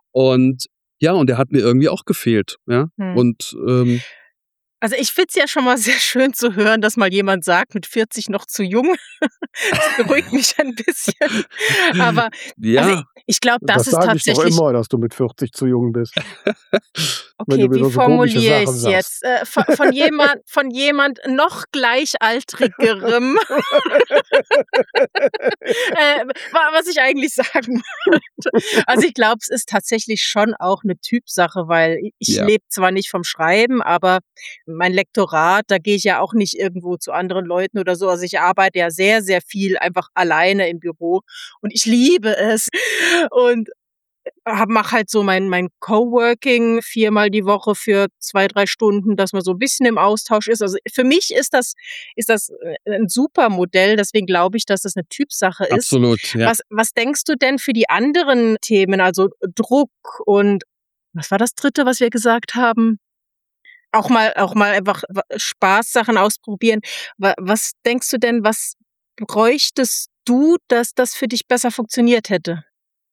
Und ja, und der hat mir irgendwie auch gefehlt, ja? Mhm. Und, ähm Also, ich finde es ja schon mal sehr schön zu hören, dass mal jemand sagt: „Mit vierzig noch zu jung.“ Das beruhigt mich ein bisschen. Aber also, Ja. Ich glaube, das, Das ist sage ich doch tatsächlich. immer, dass du mit vierzig zu jung bist. Wenn Okay, du wie wieder so komische formuliere ich Sachen es sagst. jetzt? Äh, von, von, jemand, von jemand noch gleichaltrigerem, äh, wa- was ich eigentlich sagen wollte. Also ich glaube, es ist tatsächlich schon auch eine Typsache, weil ich- ich Ja. lebe zwar nicht vom Schreiben, aber mein Lektorat, da gehe ich ja auch nicht irgendwo zu anderen Leuten oder so. Also ich arbeite ja sehr, sehr viel einfach alleine im Büro und ich liebe es. Und mache halt so mein mein Coworking viermal die Woche für zwei, drei Stunden, dass man so ein bisschen im Austausch ist. Also, für mich ist das ist das, äh, 'n super Modell, deswegen glaube ich, dass das eine Typsache ist. Absolut, ja. Was was denkst du denn für die anderen Themen, also Druck und was war das Dritte, was wir gesagt haben? Auch mal auch mal einfach wa Spaßsachen ausprobieren. Wa was denkst du denn, was bräuchtest du, dass das für dich besser funktioniert hätte?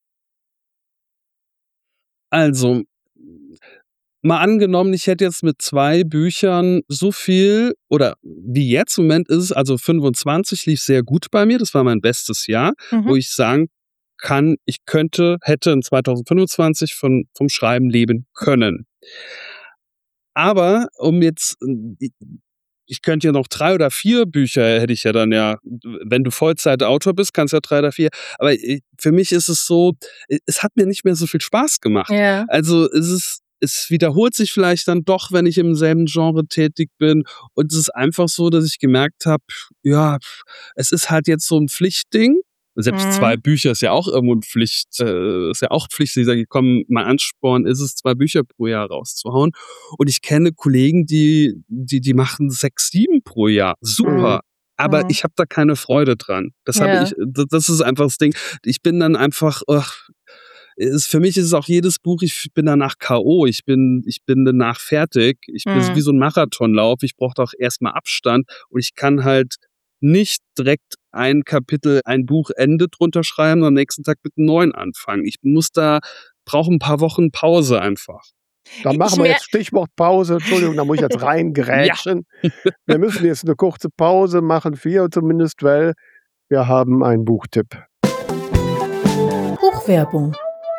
Also, mal angenommen, ich hätte jetzt mit zwei Büchern so viel oder wie jetzt im Moment ist es, also fünfundzwanzig lief sehr gut bei mir, das war mein bestes Jahr, Mhm. wo ich sagen kann, ich könnte hätte in zwanzig fünfundzwanzig von vom Schreiben leben können. Aber um jetzt äh, ich könnte ja noch drei oder vier Bücher hätte ich ja dann ja wenn du Vollzeit-Autor bist, kannst du ja drei oder vier. Aber äh, für mich ist es so, äh, es hat mir nicht mehr so viel Spaß gemacht. Ja. Also es ist es wiederholt sich vielleicht dann doch, wenn ich im selben Genre tätig bin. Und es ist einfach so, dass ich gemerkt habe, ja, es ist halt jetzt so ein Pflichtding. Selbst Mhm. zwei Bücher ist ja auch irgendwo eine Pflicht, äh, ist ja auch Pflicht. Ich sage, komm, mein Ansporn ist es, zwei Bücher pro Jahr rauszuhauen. Und ich kenne Kollegen, die, die, die machen sechs, sieben pro Jahr. Super. Mhm. Aber Mhm. ich habe da keine Freude dran. Das habe Ja. ich, das das ist einfach das Ding. Ich bin dann einfach, ach, ist, für mich ist es auch jedes Buch, ich bin danach K O, ich bin, ich bin danach fertig. Ich bin Mhm. wie so ein Marathonlauf, ich brauche doch erstmal Abstand und ich kann halt nicht direkt ein Kapitel, ein Buchende drunter schreiben und am nächsten Tag mit einem neuen anfangen. Ich muss da, brauche ein paar Wochen Pause einfach. Dann Ich machen wir mer jetzt Stichwort Pause. Entschuldigung, da muss ich jetzt reingrätschen. Wir müssen jetzt eine kurze Pause machen, vier zumindest, weil wir haben einen Buchtipp. Buchwerbung.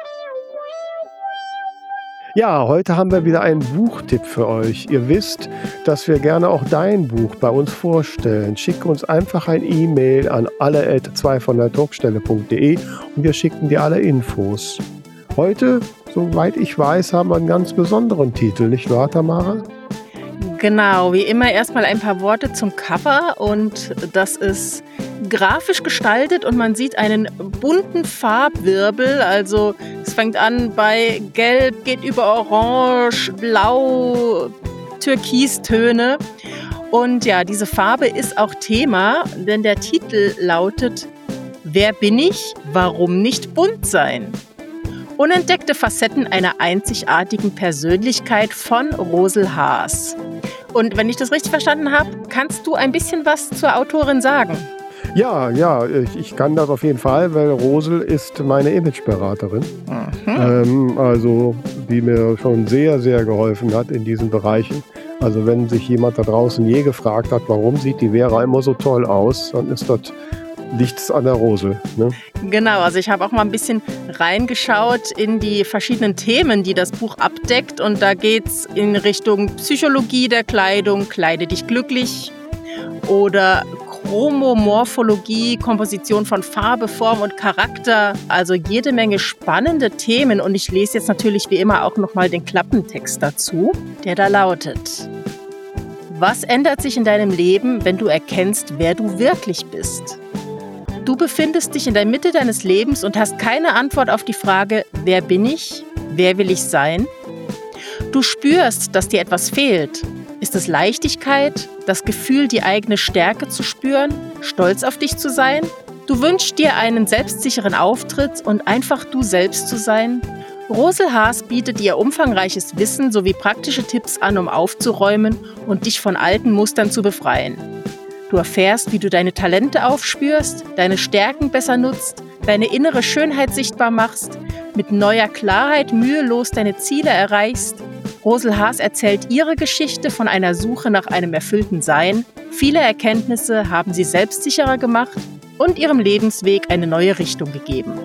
Ja, heute haben wir wieder einen Buchtipp für euch. Ihr wisst, dass wir gerne auch dein Buch bei uns vorstellen. Schicke uns einfach ein E-Mail an alle at zwei von der Talkstelle punkt de und wir schicken dir alle Infos. Heute, soweit ich weiß, haben wir einen ganz besonderen Titel, nicht wahr, Tamara? Genau, wie immer erstmal ein paar Worte zum Cover und das ist grafisch gestaltet und man sieht einen bunten Farbwirbel, also es fängt an bei Gelb, geht über Orange, Blau, Türkistöne und ja, diese Farbe ist auch Thema, denn der Titel lautet Wer bin ich? Warum nicht bunt sein? Unentdeckte Facetten einer einzigartigen Persönlichkeit von Rosel Haas. Und wenn ich das richtig verstanden habe, kannst du ein bisschen was zur Autorin sagen? Ja, ja, ich, ich kann das auf jeden Fall, weil Rosel ist meine Imageberaterin. Mhm. Ähm, also, die mir schon sehr, sehr geholfen hat in diesen Bereichen. Also, wenn sich jemand da draußen je gefragt hat, warum sieht die Vera immer so toll aus, dann ist das liegt's an der Rosel. Ne? Genau, also ich habe auch mal ein bisschen reingeschaut in die verschiedenen Themen, die das Buch abdeckt. Und da geht's in Richtung Psychologie der Kleidung, kleide dich glücklich oder Chromomorphologie, Komposition von Farbe, Form und Charakter. Also jede Menge spannende Themen. Und ich lese jetzt natürlich wie immer auch nochmal den Klappentext dazu, der da lautet: Was ändert sich in deinem Leben, wenn du erkennst, wer du wirklich bist? Du befindest dich in der Mitte deines Lebens und hast keine Antwort auf die Frage, wer bin ich? Wer will ich sein? Du spürst, dass dir etwas fehlt. Ist es Leichtigkeit, das Gefühl, die eigene Stärke zu spüren, stolz auf dich zu sein? Du wünschst dir einen selbstsicheren Auftritt und einfach du selbst zu sein? Rosel Haas bietet ihr umfangreiches Wissen sowie praktische Tipps an, um aufzuräumen und dich von alten Mustern zu befreien. Du erfährst, wie du deine Talente aufspürst, deine Stärken besser nutzt, deine innere Schönheit sichtbar machst, mit neuer Klarheit mühelos deine Ziele erreichst. Rosel Haas erzählt ihre Geschichte von einer Suche nach einem erfüllten Sein. Viele Erkenntnisse haben sie selbstsicherer gemacht und ihrem Lebensweg eine neue Richtung gegeben.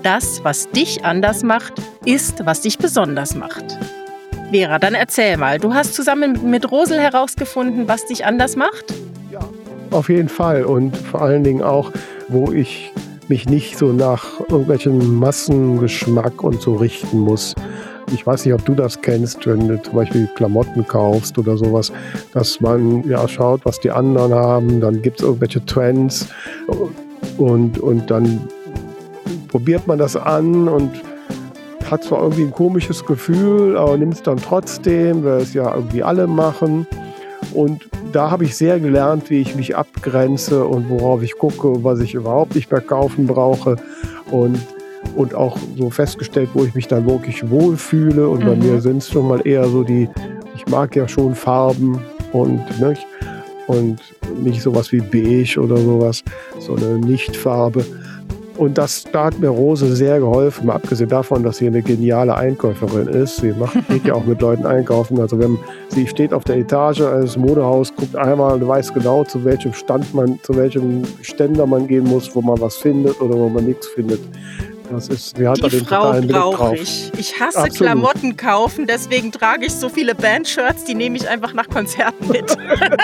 Das, was dich anders macht, ist, was dich besonders macht. Vera, dann erzähl mal. Du hast zusammen mit Rosel herausgefunden, was dich anders macht? Ja, auf jeden Fall. Und vor allen Dingen auch, wo ich mich nicht so nach irgendwelchen Massengeschmack und so richten muss. Ich weiß nicht, ob du das kennst, wenn du zum Beispiel Klamotten kaufst oder sowas, dass man ja schaut, was die anderen haben, dann gibt es irgendwelche Trends und, und dann probiert man das an und hat zwar irgendwie ein komisches Gefühl, aber nimmt es dann trotzdem, weil es ja irgendwie alle machen. Und da habe ich sehr gelernt, wie ich mich abgrenze und worauf ich gucke, was ich überhaupt nicht mehr kaufen brauche. Und Und auch so festgestellt, wo ich mich dann wirklich wohlfühle. Und bei mhm. mir sind es schon mal eher so die, ich mag ja schon Farben und, ne, und nicht sowas wie beige oder sowas, so eine Nichtfarbe. Und das, da hat mir Rose sehr geholfen, mal abgesehen davon, dass sie eine geniale Einkäuferin ist. Sie macht, geht ja auch mit Leuten einkaufen. Also wenn sie steht auf der Etage eines Modehaus, guckt einmal und weiß genau, zu welchem Stand man, zu welchem Ständer man gehen muss, wo man was findet oder wo man nichts findet. Das ist, sie hat Die da den Frau totalen Blick brauche drauf. ich. Ich hasse Absolut. Klamotten kaufen, deswegen trage ich so viele Bandshirts, die nehme ich einfach nach Konzerten mit.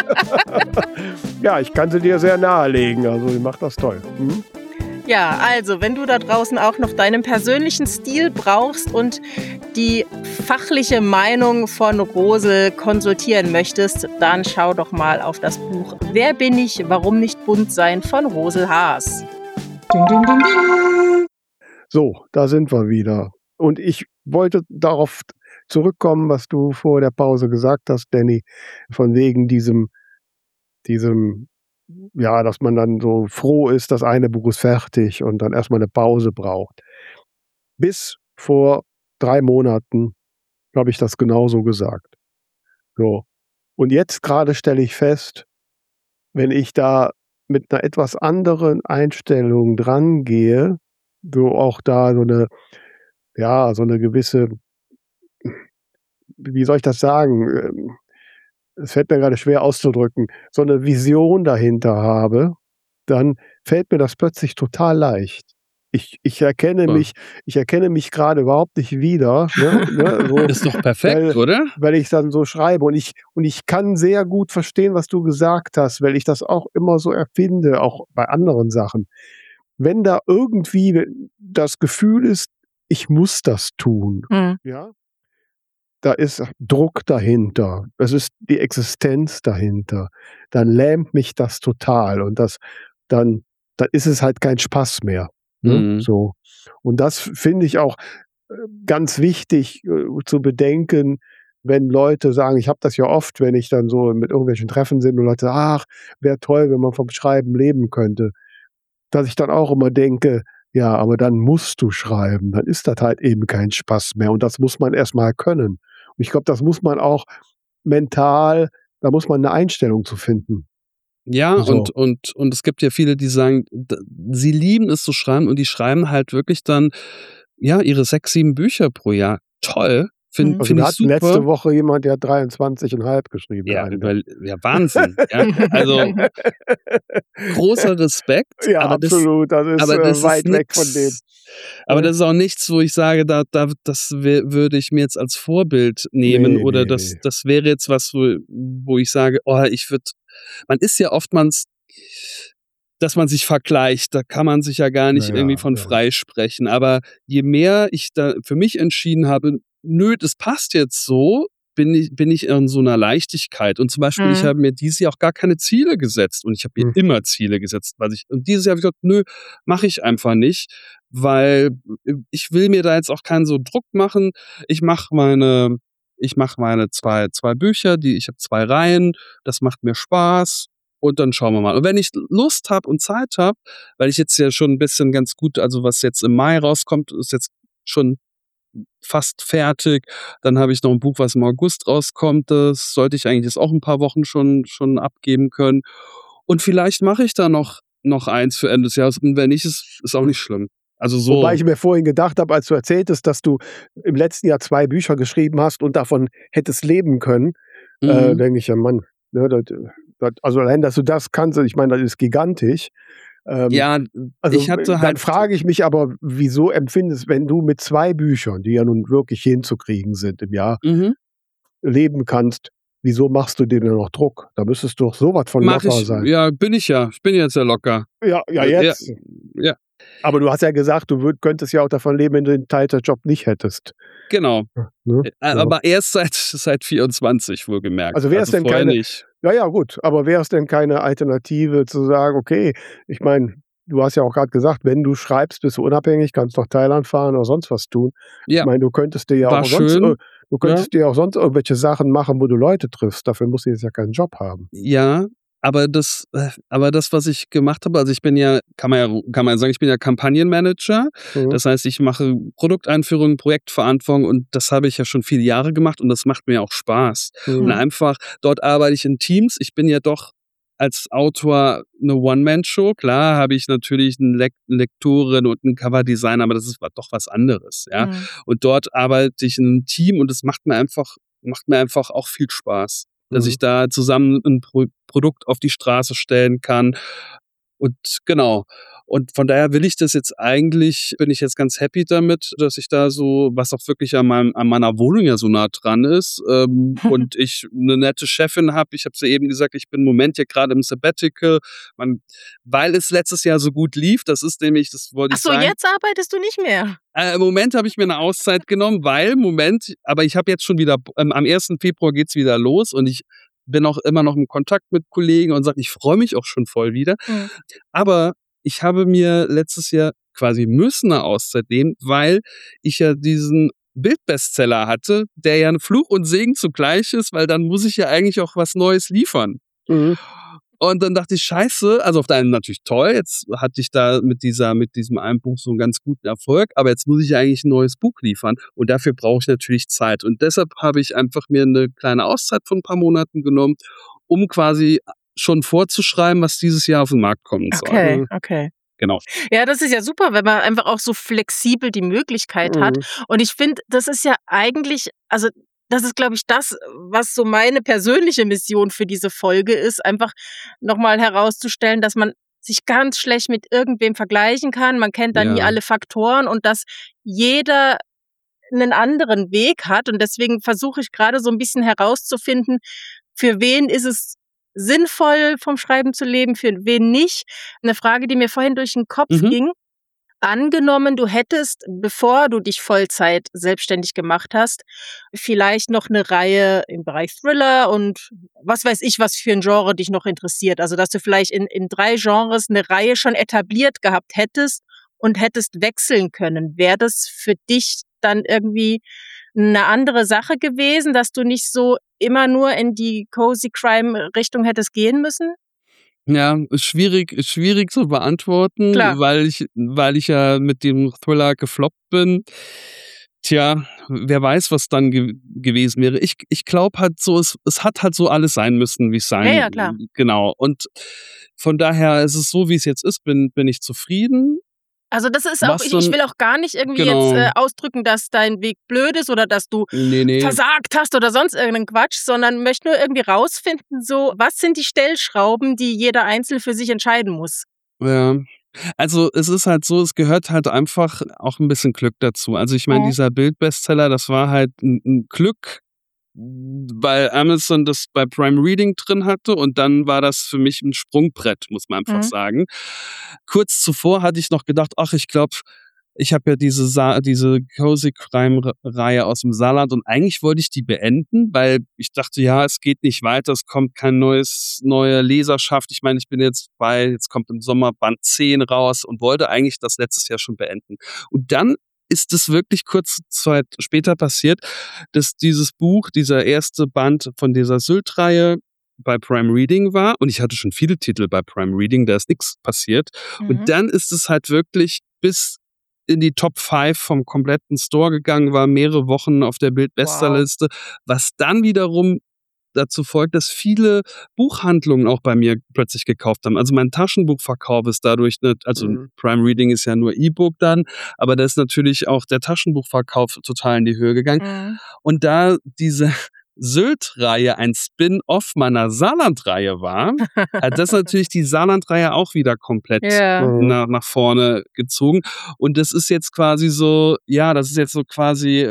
Ja, ich kann sie dir sehr nahelegen, also sie macht das toll. Hm? Ja, also wenn du da draußen auch noch deinen persönlichen Stil brauchst und die fachliche Meinung von Rosel konsultieren möchtest, dann schau doch mal auf das Buch Wer bin ich, warum nicht bunt sein von Rosel Haas. Ding, ding, ding, ding. So, da sind wir wieder. Und ich wollte darauf zurückkommen, was du vor der Pause gesagt hast, Danny, von wegen diesem, diesem, ja, dass man dann so froh ist, das eine Buch ist fertig und dann erstmal eine Pause braucht. Bis vor drei Monaten habe ich das genauso gesagt. So. Und jetzt gerade stelle ich fest, wenn ich da mit einer etwas anderen Einstellung dran gehe, so auch da so eine, ja, so eine gewisse, wie soll ich das sagen? Es fällt mir gerade schwer auszudrücken, so eine Vision dahinter habe, dann fällt mir das plötzlich total leicht. Ich, ich erkenne Ja. mich, ich erkenne mich gerade überhaupt nicht wieder. Ne, ne, so, Ist doch perfekt, weil, oder? weil ich dann so schreibe. Und ich, und ich kann sehr gut verstehen, was du gesagt hast, weil ich das auch immer so erfinde, auch bei anderen Sachen. Wenn da irgendwie das Gefühl ist, ich muss das tun, Mhm. ja, da ist Druck dahinter, es ist die Existenz dahinter, dann lähmt mich das total und das, dann, dann ist es halt kein Spaß mehr. Ne? Mhm. So. Und das finde ich auch äh, ganz wichtig äh, zu bedenken, wenn Leute sagen, ich habe das ja oft, wenn ich dann so mit irgendwelchen Treffen bin und Leute sagen, ach, wäre toll, wenn man vom Schreiben leben könnte. Dass ich dann auch immer denke, ja, aber dann musst du schreiben, dann ist das halt eben kein Spaß mehr und das muss man erstmal können. Und ich glaube, das muss man auch mental, da muss man eine Einstellung zu finden. Ja, So. und, und, und es gibt ja viele, die sagen, d- sie lieben es zu schreiben und die schreiben halt wirklich dann, ja, ihre sechs, sieben Bücher pro Jahr. Toll. Finde Mhm. Also find wir ich hatten super. letzte Woche jemand, der hat dreiundzwanzig Komma fünf geschrieben. Ja, Eine. über, ja, Wahnsinn. Ja, also großer Respekt. Ja, aber das, absolut, das ist aber äh, das weit ist weg nix, von dem. Aber Ne? das ist auch nichts, wo ich sage, da, da, das wär, würde ich mir jetzt als Vorbild nehmen Nee, oder nee, das, nee. das wäre jetzt was, wo, wo ich sage, oh, ich würde, man ist ja oftmals, dass man sich vergleicht, da kann man sich ja gar nicht Naja, irgendwie von ja. freisprechen. Aber je mehr ich da für mich entschieden habe, nö, das passt jetzt so, bin ich, bin ich in so einer Leichtigkeit. Und zum Beispiel, ich Mhm. habe mir dieses Jahr auch gar keine Ziele gesetzt. Und ich habe mir Hm. immer Ziele gesetzt. Was ich, und dieses Jahr habe ich gesagt, nö, mache ich einfach nicht, weil ich will mir da jetzt auch keinen so Druck machen. Ich mache meine, ich mache meine zwei, zwei Bücher, die, ich habe zwei Reihen, das macht mir Spaß. Und dann schauen wir mal. Und wenn ich Lust habe und Zeit habe, weil ich jetzt ja schon ein bisschen ganz gut, also was jetzt im Mai rauskommt, ist jetzt schon fast fertig. Dann habe ich noch ein Buch, was im August rauskommt. Das sollte ich eigentlich jetzt auch ein paar Wochen schon, schon abgeben können. Und vielleicht mache ich da noch, noch eins für Ende des Jahres. Und wenn nicht, ist, ist auch nicht schlimm. Also so. Wobei ich mir vorhin gedacht habe, als du erzähltest, dass du im letzten Jahr zwei Bücher geschrieben hast und davon hättest leben können, äh, Mhm. denke ich, ja Mann, ne, das, das, also allein, dass du das kannst, ich meine, das ist gigantisch. Ähm, Ja, also ich hatte dann halt frage ich mich aber, wieso empfindest wenn du mit zwei Büchern, die ja nun wirklich hinzukriegen sind im Jahr, Mhm. leben kannst, wieso machst du dir denn noch Druck? Da müsstest du doch so was von Mach locker ich, sein. ja, bin ich ja. Ich bin jetzt ja locker. Ja, ja, Äh, ja, jetzt. ja, Aber du hast ja gesagt, du würd könntest ja auch davon leben, wenn du den Teilzeitjob nicht hättest. genau. Ne? Äh, Ja. aber erst seit seit vierundzwanzig wohlgemerkt. Also wäre es Also denn vorher keine nicht. ja, ja, gut, aber wäre es denn keine Alternative zu sagen: „Okay, ich meine, du hast ja auch grad gesagt, wenn du schreibst, bist du unabhängig, kannst nach Thailand fahren oder sonst was tun." Ich Ja, meine, du könntest dir ja war auch sonst äh, schön. du Ja. könntest dir auch sonst irgendwelche Sachen machen, wo du Leute triffst. Dafür musst du jetzt ja keinen Job haben. Ja, aber das äh, aber das, was ich gemacht habe, also ich bin ja kann man ja kann man ja sagen, ich bin ja Kampagnenmanager. Mhm. Das heißt, ich mache Produkteinführung, Projektverantwortung und das habe ich ja schon viele Jahre gemacht und das macht mir auch Spaß. Und Mhm. einfach dort arbeite ich in Teams. Ich bin ja doch als Autor 'ne One-Man-Show. Klar habe ich natürlich 'n Lek Lektorin und 'n Coverdesigner, aber das ist wa doch was anderes, ja? Mhm. Und dort arbeite ich in 'nem Team und es macht mir einfach macht mir einfach auch viel Spaß, dass Mhm. ich da zusammen 'n Pro Produkt auf die Straße stellen kann. Und genau. Und von daher will ich das jetzt eigentlich bin ich jetzt ganz happy damit, dass ich da so was auch wirklich an meinem an meiner Wohnung ja so nah dran ist, ähm, und ich 'ne nette Chefin habe. Ich habe es ja eben gesagt, ich bin im Moment ja grade im Sabbatical. Man weil es letztes Jahr so gut lief, das ist nämlich das wollte Ach ich so, sagen. jetzt arbeitest du nicht mehr? Äh, im Moment habe ich mir 'ne Auszeit genommen, weil Moment, aber ich habe jetzt schon wieder ähm, am ersten Februar geht's wieder los und ich bin auch immer noch im Kontakt mit Kollegen und sage, ich freue mich auch schon voll wieder. Mhm. Aber ich habe mir letztes Jahr quasi müssen 'ne Auszeit nehmen, weil ich ja diesen Bildbestseller hatte, der ja 'n Fluch und Segen zugleich ist, weil dann muss ich ja eigentlich auch was Neues liefern. Mhm. Und dann dachte ich: „Scheiße", also auf der einen natürlich toll, jetzt hatte ich da mit dieser mit diesem einen Buch so 'n ganz guten Erfolg, aber jetzt muss ich ja eigentlich 'n neues Buch liefern und dafür brauche ich natürlich Zeit. Und deshalb habe ich einfach mir 'ne kleine Auszeit von 'n paar Monaten genommen, um quasi schon vorzuschreiben, was dieses Jahr auf 'n Markt kommen soll. Okay, Mhm. okay. Genau. Ja, das ist ja super, wenn man einfach auch so flexibel die Möglichkeit hat. Mhm. Und ich finde, das ist ja eigentlich also, das ist, glaube ich, das, was so meine persönliche Mission für diese Folge ist, einfach noch mal herauszustellen, dass man sich ganz schlecht mit irgendwem vergleichen kann. Man kennt da nie Ja. alle Faktoren und dass jeder 'nen anderen Weg hat. Und deswegen versuche ich grade so 'n bisschen herauszufinden, für wen ist es sinnvoll, vom Schreiben zu leben, für wen nicht. 'Ne Frage, die mir vorhin durch 'n Kopf Mhm. ging: Angenommen, du hättest, bevor du dich Vollzeit selbstständig gemacht hast, vielleicht noch 'ne Reihe im Bereich Thriller und was weiß ich, was für 'n Genre dich noch interessiert. Also, dass du vielleicht in in drei Genres 'ne Reihe schon etabliert gehabt hättest und hättest wechseln können. Wäre das für dich dann irgendwie 'ne andere Sache gewesen, dass du nicht so immer nur in die Cozy Crime Richtung hättest gehen müssen? Ja, ist schwierig ist schwierig zu beantworten, Klar. weil ich weil ich ja mit dem Thriller gefloppt bin. Tja, wer weiß, was dann ge gewesen wäre. Ich ich glaube halt so, es es hat halt so alles sein müssen, wie's sein Ja, ja, klar. genau. Und von daher ist es so, wie's jetzt ist, bin bin ich zufrieden. Also, das ist auch Was ich so ich 'n will auch gar nicht irgendwie jetzt, genau. äh, ausdrücken, dass dein Weg blöd ist oder dass du Ne, ne. versagt hast oder sonst irgend 'nen Quatsch, sondern möchte nur irgendwie rausfinden, so, was sind die Stellschrauben, die jeder einzeln für sich entscheiden muss? Ja. Also, es ist halt so, es gehört halt einfach auch 'n bisschen Glück dazu. Also, ich meine, Mhm. dieser Bildbestseller, das war halt 'n 'n Glück, weil Amazon das bei Prime Reading drin hatte und dann war das für mich 'n Sprungbrett, muss man einfach Mhm. sagen. Kurz zuvor hatte ich noch gedacht: „Ach, ich glaube, ich habe ja diese Sa diese Cozy Crime R Reihe aus'm Saarland und eigentlich wollte ich die beenden, weil ich dachte: ‚Ja, es geht nicht weiter, es kommt kein neues neue Leserschaft.‘“ Ich meine, ich bin jetzt bei jetzt kommt im Sommer Band zehn raus und wollte eigentlich das letztes Jahr schon beenden. Und dann ist es wirklich kurze Zeit später passiert, dass dieses Buch, dieser erste Band von dieser Sylt-Reihe bei Prime Reading war und ich hatte schon viele Titel bei Prime Reading, da ist nix passiert. Und Mhm. dann ist es halt wirklich bis in die Top fünf vom kompletten Store gegangen, war mehrere Wochen auf der Wow. Bild-Bestsellerliste, was dann wiederum dazu folgt, dass viele Buchhandlungen auch bei mir plötzlich gekauft haben. Also, mein Taschenbuchverkauf ist dadurch ne also, Mhm. Prime Reading ist ja nur E-Book dann, aber da ist natürlich auch der Taschenbuchverkauf total in die Höhe gegangen. Mhm. Und da diese Sylt-Reihe ein Spin-off meiner Saarland-Reihe war, hat das natürlich die Saarland-Reihe auch wieder komplett Ja. Mhm. nach, nach vorne gezogen. Und das ist jetzt quasi so, ja, das ist jetzt so quasi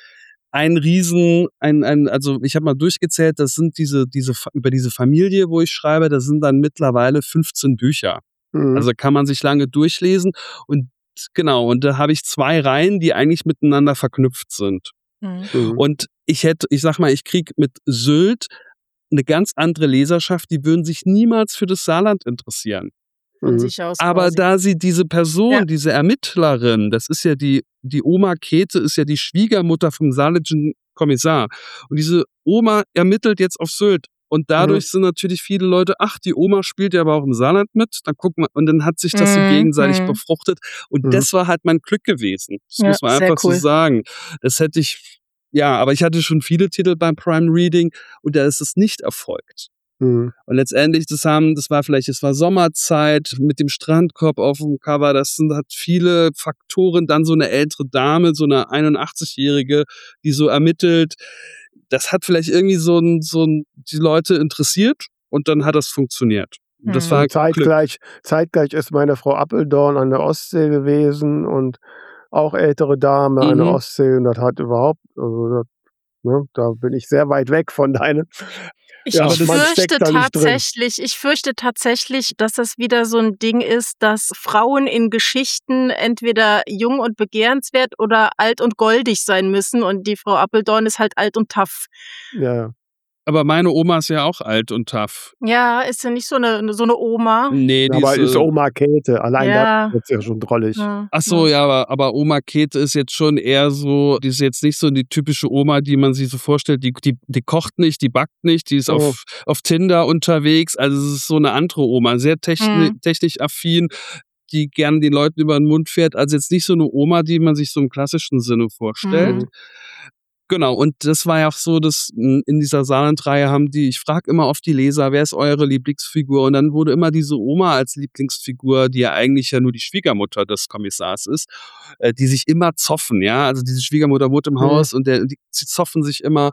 ein Riesen, ein, ein, also ich habe mal durchgezählt, das sind diese, diese, über diese Familie, wo ich schreibe, das sind dann mittlerweile fünfzehn Bücher. Mhm. Also kann man sich lange durchlesen und genau, und da habe ich zwei Reihen, die eigentlich miteinander verknüpft sind. Mhm. Mhm. Und ich hätte, ich sag mal, ich krieg mit Sylt eine ganz andere Leserschaft, die würden sich niemals für das Saarland interessieren. Von Mhm. sich aus Aber quasi. da sie diese Person, Ja. diese Ermittlerin, das ist ja die, die Oma Käthe ist ja die Schwiegermutter vom saarländischen Kommissar. Und diese Oma ermittelt jetzt auf Sylt. Und dadurch sind natürlich viele Leute, ach, die Oma spielt ja aber auch im Saarland mit. Dann gucken wir, und dann hat sich das so Mhm, gegenseitig mhm. befruchtet. Und Mhm. das war halt mein Glück gewesen. Das Ja, muss man sehr einfach cool. so sagen. Das hätte ich, ja, aber ich hatte schon viele Titel beim Prime Reading und da ist es nicht erfolgt. Mhm. Und letztendlich, das haben, das war vielleicht, es war Sommerzeit mit dem Strandkorb auf dem Cover, das sind halt viele Faktoren, dann so eine ältere Dame, so eine einundachtzigjährige, die so ermittelt. Das hat vielleicht irgendwie so ein, so ein, die Leute interessiert und dann hat das funktioniert. Und das Mhm. war Und Glück. zeitgleich, zeitgleich ist meine Frau Appeldorn an der Ostsee gewesen und auch ältere Dame an der Mhm. Ostsee und das hat überhaupt, also das, ne, da bin ich sehr weit weg von deinen. Ich, Ja, ich man fürchte steckt da nicht drin. tatsächlich, ich fürchte tatsächlich, dass das wieder so ein Ding ist, dass Frauen in Geschichten entweder jung und begehrenswert oder alt und goldig sein müssen und die Frau Appeldorn ist halt alt und tough. Ja, ja. Aber meine Oma ist ja auch alt und tough. Ja, ist ja nicht so eine, so eine Oma. Nee, die Aber ist, ist äh, Oma Käthe, allein Ja. da wird's ja schon drollig. Ja, ach so, ja. ja, aber, aber Oma Käthe ist jetzt schon eher so, die ist jetzt nicht so die typische Oma, die man sich so vorstellt, die, die, die kocht nicht, die backt nicht, die ist Oh. auf, auf Tinder unterwegs, also es ist so eine andere Oma, sehr techni Mhm. technisch affin, die gerne den Leuten über den Mund fährt, also jetzt nicht so eine Oma, die man sich so im klassischen Sinne vorstellt. Mhm. Genau, und das war ja auch so, dass m, in dieser Saarland-Reihe haben die, ich frage immer oft die Leser, wer ist eure Lieblingsfigur? Und dann wurde immer diese Oma als Lieblingsfigur, die ja eigentlich ja nur die Schwiegermutter des Kommissars ist, äh, die sich immer zoffen, ja. Also diese Schwiegermutter wohnt im Mhm. Haus und der, die, sie zoffen sich immer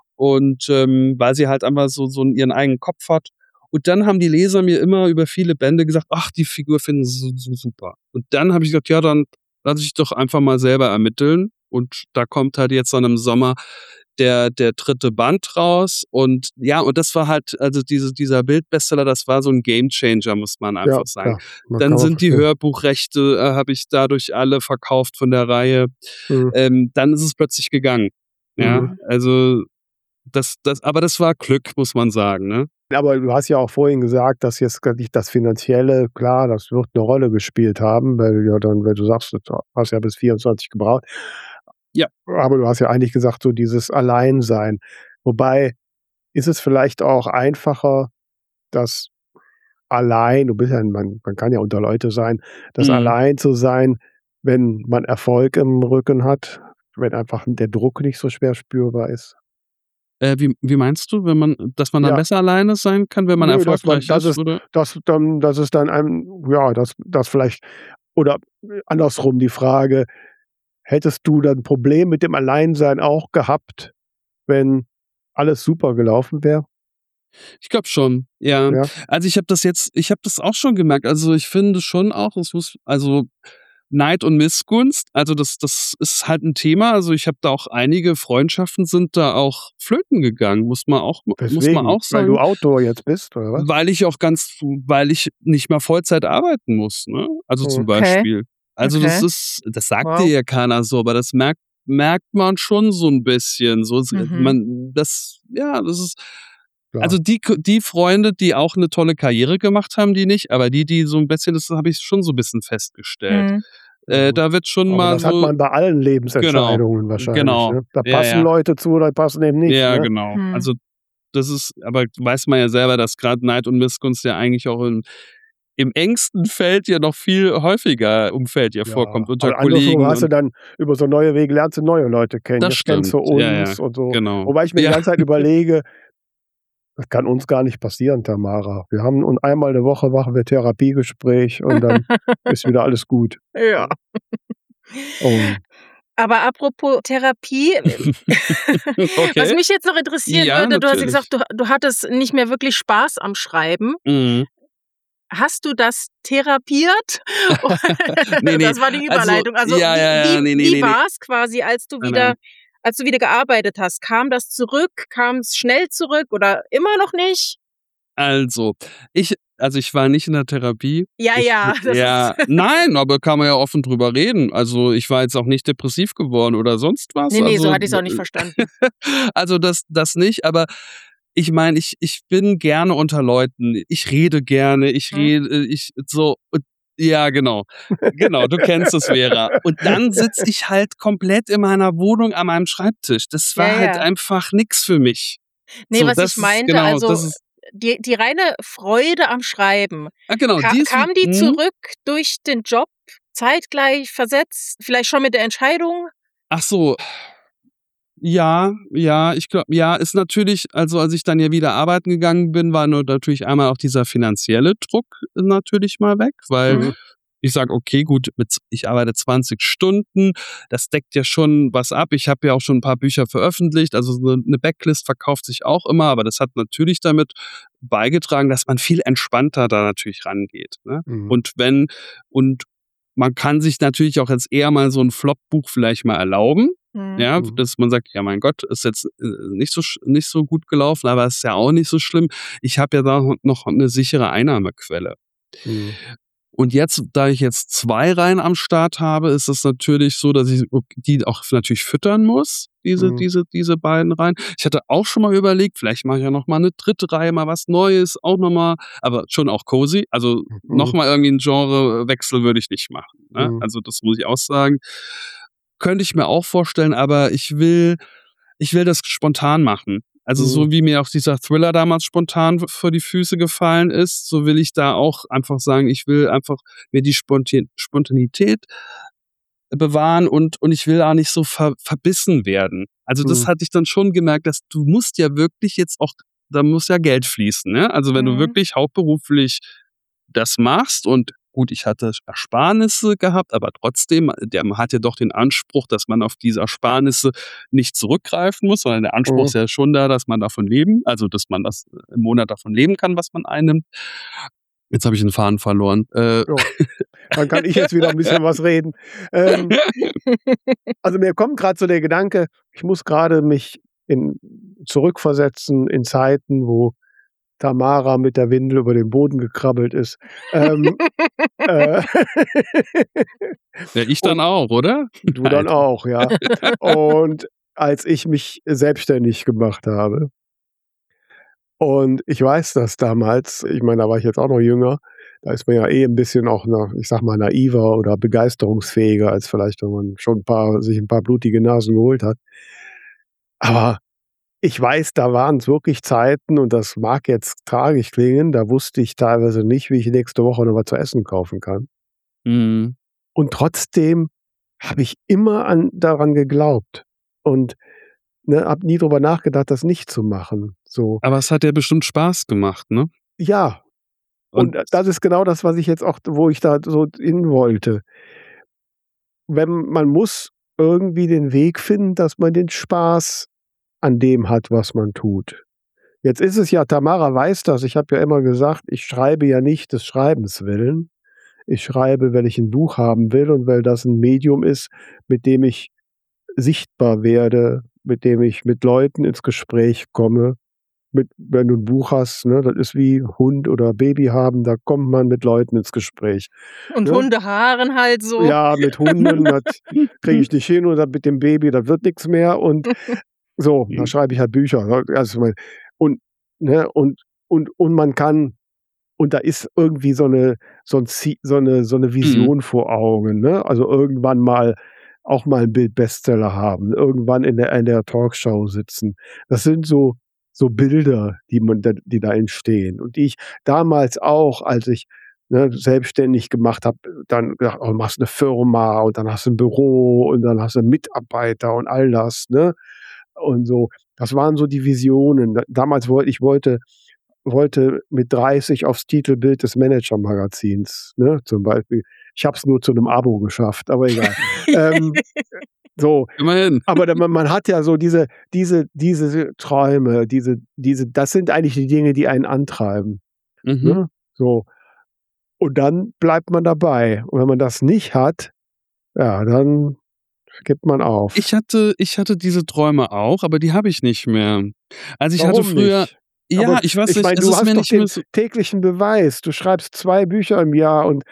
und ähm, weil sie halt einfach so, so ihren eigenen Kopf hat. Und dann haben die Leser mir immer über viele Bände gesagt, ach, die Figur finden sie so, so super. Und dann habe ich gesagt, ja, dann lass ich doch einfach mal selber ermitteln. Und da kommt halt jetzt dann im Sommer der, der dritte Band raus. Und ja, und das war halt, also diese, dieser Bildbestseller, das war so ein Gamechanger, muss man einfach Ja, sagen. klar. Man Dann kann man sind die verstehen. Hörbuchrechte, äh, habe ich dadurch alle verkauft von der Reihe. Mhm. Ähm, dann ist es plötzlich gegangen. Ja, Mhm. also das, das, aber das war Glück, muss man sagen, ne? Aber du hast ja auch vorhin gesagt, dass jetzt gar nicht das Finanzielle, klar, das wird eine Rolle gespielt haben, weil du ja dann, wenn du sagst, du hast ja bis vierundzwanzig gebraucht. Ja. Aber du hast ja eigentlich gesagt, so dieses Alleinsein. Wobei, ist es vielleicht auch einfacher, das allein, du bist ja, man, man kann ja unter Leute sein, das Mhm. allein zu sein, wenn man Erfolg im Rücken hat, wenn einfach der Druck nicht so schwer spürbar ist. Äh, wie, wie meinst du, wenn man, dass man dann Ja. besser alleine sein kann, wenn man Nö, dass man, erfolgreich das ist, ist, oder? dass dann, dass es dann einem, ja, das, das vielleicht, oder andersrum die Frage, hättest du dann ein Problem mit dem Alleinsein auch gehabt, wenn alles super gelaufen wäre? Ich glaube schon, ja. Ja. Also ich habe das jetzt, ich habe das auch schon gemerkt. Also ich finde schon auch, es muss, also Neid und Missgunst, also das, das ist halt ein Thema. Also ich habe da auch einige Freundschaften sind da auch flöten gegangen, muss man auch, muss man Weswegen? auch Weil du sagen. Autor jetzt bist, oder was? Weil ich auch ganz, weil ich nicht mehr Vollzeit arbeiten muss, ne? Also zum Okay. Beispiel. Also das Okay. ist, das sagt Wow. dir ja keiner so, aber das merkt, merkt man schon so ein bisschen. So, Mhm. man, das, ja, das ist, Klar. also die, die Freunde, die auch eine tolle Karriere gemacht haben, die nicht, aber die, die so ein bisschen, das habe ich schon so ein bisschen festgestellt. Mhm. Äh, da wird schon Aber mal das hat so, man bei allen Lebensentscheidungen wahrscheinlich. genau, Ne? Da ja, passen ja. Leute zu oder passen eben nicht. Ja, Ne? genau. Hm. Also das ist, aber weiß man ja selber, dass gerade Neid und Missgunst ja eigentlich auch in, im engsten Feld ja noch viel häufiger Umfeld ja Ja, vorkommt, unter aber andersrum Kollegen. hast du Und dann über so neue Wege lernst du neue Leute kennen. das Jetzt kennst du stimmt, ja, uns ja, und so. genau. Wobei ich mir die Ja, ganze Zeit überlege, das kann uns gar nicht passieren, Tamara. Wir haben und einmal eine Woche machen wir Therapiegespräch und dann ist wieder alles gut. Ja. Und Aber apropos Therapie, was Okay. mich jetzt noch interessieren Ja, würde, du hast ja natürlich. gesagt, du du hattest nicht mehr wirklich Spaß am Schreiben. Mhm. Hast du das therapiert? Ne, ne, Das war die also Überleitung. Also, ja, wie ja, ja, wie ne, ne, wie ne, ne. war's quasi, als du Nein, wieder nein. als du wieder gearbeitet hast? Kam das zurück? Kam's schnell zurück oder immer noch nicht? Also, ich also, ich war nicht in der Therapie. Ja, Ich ja, das ist ja, nein, aber kann man ja offen drüber reden. Also, ich war jetzt auch nicht depressiv geworden oder sonst was. Ne, ne, so Also, hatte ich's auch nicht verstanden. also das das nicht, aber ich meine, ich ich bin gerne unter Leuten. Ich rede gerne, ich Mhm. rede ich so und ja, genau. Genau, du kennst es, Vera. Und dann sitze ich halt komplett in meiner Wohnung an meinem Schreibtisch. Das Ja, war halt ja. einfach nix für mich. Ne, So, was ich das ist meinte, genau, also, das ist die die reine Freude am Schreiben, Ah, genau, ka die ist kam die mhm. zurück durch den Job, zeitgleich, versetzt, vielleicht schon mit der Entscheidung? Ach so. Ja, ja, ich glaube ja, ist natürlich also, als ich dann ja wieder arbeiten gegangen bin, war nur natürlich einmal auch dieser finanzielle Druck natürlich mal weg, weil Mhm. ich sage: „Okay, gut, mit z ich arbeite zwanzig Stunden, das deckt ja schon was ab." Ich habe ja auch schon 'n paar Bücher veröffentlicht, also so 'ne Backlist verkauft sich auch immer, aber das hat natürlich damit beigetragen, dass man viel entspannter da natürlich rangeht, ne? Mhm. Und wenn und man kann sich natürlich auch jetzt eher mal so 'n Flop-Buch vielleicht mal erlauben, Mhm. ja, Mhm. dass man sagt: „Ja, mein Gott, ist jetzt, äh, nicht so sch nicht so gut gelaufen, aber ist ja auch nicht so schlimm. Ich habe ja da noch 'ne sichere Einnahmequelle." Mhm. Und jetzt, da ich jetzt zwei Reihen am Start habe, ist es natürlich so, dass ich ok die auch natürlich füttern muss, diese Mhm. diese diese beiden Reihen. Ich hatte auch schon mal überlegt, vielleicht mache ich ja noch mal 'ne dritte Reihe, mal was Neues, auch noch mal aber schon auch cozy. Also, noch Mhm. mal irgendwie 'n Genrewechsel würde ich nicht machen, ne? Mhm. Also, das muss ich auch sagen. Könnte ich mir auch vorstellen, aber ich will ich will das spontan machen. Also, Mhm. so wie mir auch dieser Thriller damals spontan v vor die Füße gefallen ist, so will ich da auch einfach sagen, ich will einfach mir die Sponti Spontanität bewahren und und ich will auch nicht so ver verbissen werden. Also, das Mhm. hatte ich dann schon gemerkt, dass du musst ja wirklich jetzt auch da muss ja Geld fließen, ne? Also, wenn du Mhm. wirklich hauptberuflich das machst und gut, ich hatte Ersparnisse gehabt, aber trotzdem, der man hat ja doch den Anspruch, dass man auf diese Ersparnisse nicht zurückgreifen muss, sondern der Anspruch Mhm. ist ja schon da, dass man davon leben also, dass man das im Monat davon leben kann, was man einnimmt. Jetzt habe ich den Faden verloren. Äh Ja, dann kann ich jetzt wieder 'n bisschen was reden. Ähm also, mir kommt grad so der Gedanke, ich muss grade mich in zurückversetzen in Zeiten, wo Tamara mit der Windel über den Boden gekrabbelt ist. Ähm, äh Ja, ich dann und auch, oder? du dann Alter. auch, ja. Und als ich mich selbstständig gemacht habe und ich weiß das damals ich meine, da war ich jetzt auch noch jünger, da ist man ja eh 'n bisschen auch noch, ich sage mal, naiver oder begeisterungsfähiger, als vielleicht, wenn man schon 'n paar sich 'n paar blutige Nasen geholt hat. Aber ich weiß, da waren's wirklich Zeiten und das mag jetzt tragisch klingen, da wusste ich teilweise nicht, wie ich nächste Woche noch was zu essen kaufen kann. Mhm. Und trotzdem habe ich immer an daran geglaubt und, ne, habe nie drüber nachgedacht, das nicht zu machen, so. Aber es hat dir bestimmt Spaß gemacht, ne? Ja, Und und das ist genau das, was ich jetzt auch wo ich da so hin wollte. Wenn man muss irgendwie den Weg finden, dass man den Spaß an dem hat, was man tut. Jetzt ist es ja Tamara weiß das, ich habe ja immer gesagt, ich schreibe ja nicht des Schreibens willen. Ich schreibe, weil ich 'n Buch haben will und weil das 'n Medium ist, mit dem ich sichtbar werde, mit dem ich mit Leuten ins Gespräch komme. Mit wenn du 'n Buch hast, ne, das ist wie Hund oder Baby haben, da kommt man mit Leuten ins Gespräch, Und ne? Hundehaaren halt so. Ja, mit Hunden, das kriege ich nicht hin oder mit dem Baby, das wird nix mehr und so, da Mhm. schreibe ich halt Bücher, ne? Also, mein und ne, und und und man kann und da ist irgendwie so 'ne so 'n Zie so 'ne so 'ne Mhm. Vision vor Augen, ne? Also, irgendwann mal auch mal 'n Bild-Bestseller haben, irgendwann in der in der Talkshow sitzen. Das sind so so Bilder, die man da die da entstehen und die ich damals auch, als ich, ne, selbstständig gemacht habe, dann gedacht: „Oh, machst 'ne Firma und dann hast du 'n Büro und dann hast du Mitarbeiter und all das", ne? Und so. Das waren so die Visionen. Da damals wollte ich wollte wollte mit dreißig aufs Titelbild des Manager-Magazins, ne, zum Beispiel. Ich habe es nur zu 'nem Abo geschafft, aber egal. Ähm So, Immerhin. aber da man man hat ja so diese diese diese Träume, diese diese das sind eigentlich die Dinge, die einen antreiben, Mhm. ne? So. Und dann bleibt man dabei. Und wenn man das nicht hat, ja, dann gibt man auf. Ich hatte ich hatte diese Träume auch, aber die habe ich nicht mehr. Also, ich hatte Warum früher nicht? ja, Aber ich weiß ich nicht, meine, es du ist hast mir doch nicht mehr den so täglichen Beweis. Du schreibst zwei Bücher im Jahr und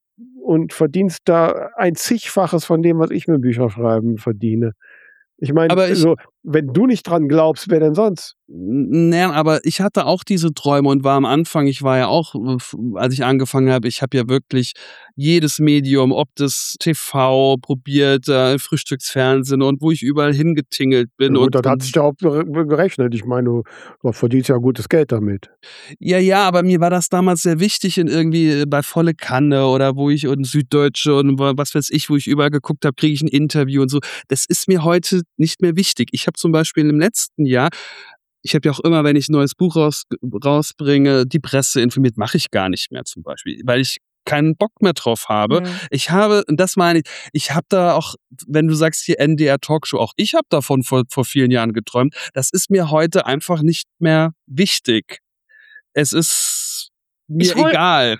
und verdienst da ein Zigfaches von dem, was ich mit Bücherschreiben verdiene. Ich meine, aber ich also, wenn du nicht dran glaubst, wer denn sonst? N ne, aber ich hatte auch diese Träume und war am Anfang ich war ja auch, äh, f als ich angefangen habe ich habe ja wirklich jedes Medium, ob das T V probiert, äh, Frühstücksfernsehen und wo ich überall hingetingelt Ja bin gut, und das hat und sich ja auch bere gerechnet. Ich meine, du du verdienst ja gutes Geld damit. Ja, ja, aber mir war das damals sehr wichtig in irgendwie äh, bei Volle Kanne oder wo ich und Süddeutsche und wa was weiß ich, wo ich überall geguckt habe, kriege ich 'n Interview und so. Das ist mir heute nicht mehr wichtig. Ich habe zum Beispiel im letzten Jahr ich habe ja auch immer, wenn ich 'n neues Buch raus rausbringe, die Presse informiert. Mache ich gar nicht mehr zum Beispiel, weil ich keinen Bock mehr drauf habe. Mhm. Ich habe und das meine ich, ich habe da auch wenn du sagst hier N D R Talkshow, auch ich habe davon vor vor vielen Jahren geträumt. Das ist mir heute einfach nicht mehr wichtig. Es ist Ich mir hole egal.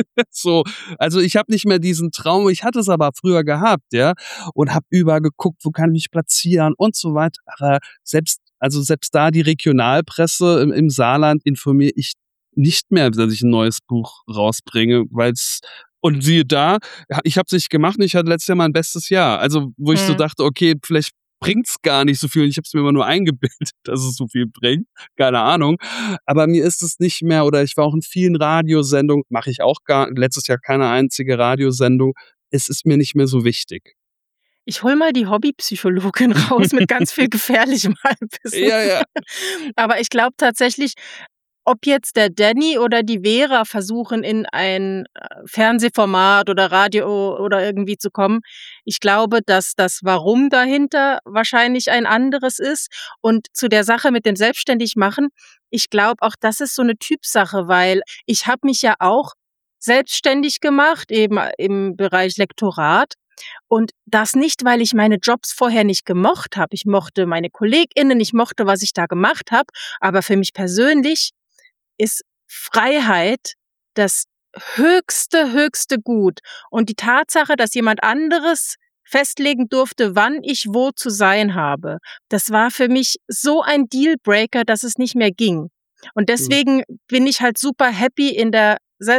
So, also, ich habe nicht mehr diesen Traum. Ich hatte es aber früher gehabt, ja, und habe überall geguckt, wo kann ich mich platzieren und so weiter. Aber selbst also, selbst da die Regionalpresse im im Saarland informiere ich nicht mehr, dass ich 'n neues Buch rausbringe, weil's und siehe da, ha ich habe es nicht gemacht und ich hatte letztes Jahr mein bestes Jahr. Also, wo ich so Mhm. dachte: „Okay, vielleicht bringt's gar nicht so viel.“ Und ich habe es mir immer nur eingebildet, dass es so viel bringt. Keine Ahnung. Aber mir ist es nicht mehr oder ich war auch in vielen Radiosendungen, mache ich auch gar letztes Jahr keine einzige Radiosendung. Es ist mir nicht mehr so wichtig. Ich hole mal die Hobbypsychologin raus mit ganz viel gefährlichem Halbwissen. Ja, ja. Aber ich glaube tatsächlich, ob jetzt der Danny oder die Vera versuchen, in ein, äh, Fernsehformat oder Radio oder irgendwie zu kommen, ich glaube, dass das Warum dahinter wahrscheinlich ein anderes ist. Und zu der Sache mit dem Selbstständigmachen, ich glaube auch, das ist so 'ne Typsache, weil ich habe mich ja auch selbstständig gemacht, eben im Bereich Lektorat. Und das nicht, weil ich meine Jobs vorher nicht gemocht habe. Ich mochte meine KollegInnen, ich mochte, was ich da gemacht habe. Aber für mich persönlich ist Freiheit das höchste, höchste Gut. Und die Tatsache, dass jemand anderes festlegen durfte, wann ich wo zu sein habe, das war für mich so ein Dealbreaker, dass es nicht mehr ging. Und Mhm. deswegen bin ich halt super happy in der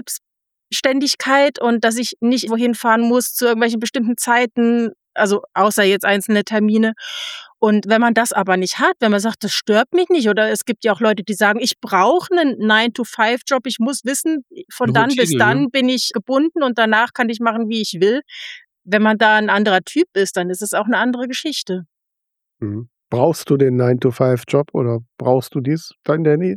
Selbstständigkeit und dass ich nicht wohin fahren muss zu irgendwelchen bestimmten Zeiten, also außer jetzt einzelne Termine. Und wenn man das aber nicht hat, wenn man sagt: „Das stört mich nicht“, oder es gibt ja auch Leute, die sagen: „Ich brauche 'nen nine to five Job. Ich muss wissen, von 'Ne dann bis Routine, ne? dann bin ich gebunden und danach kann ich machen, wie ich will.“ Wenn man da 'n anderer Typ ist, dann ist es auch 'ne andere Geschichte. Mhm. Brauchst du den nine to five Job oder brauchst du dies, dein Danny?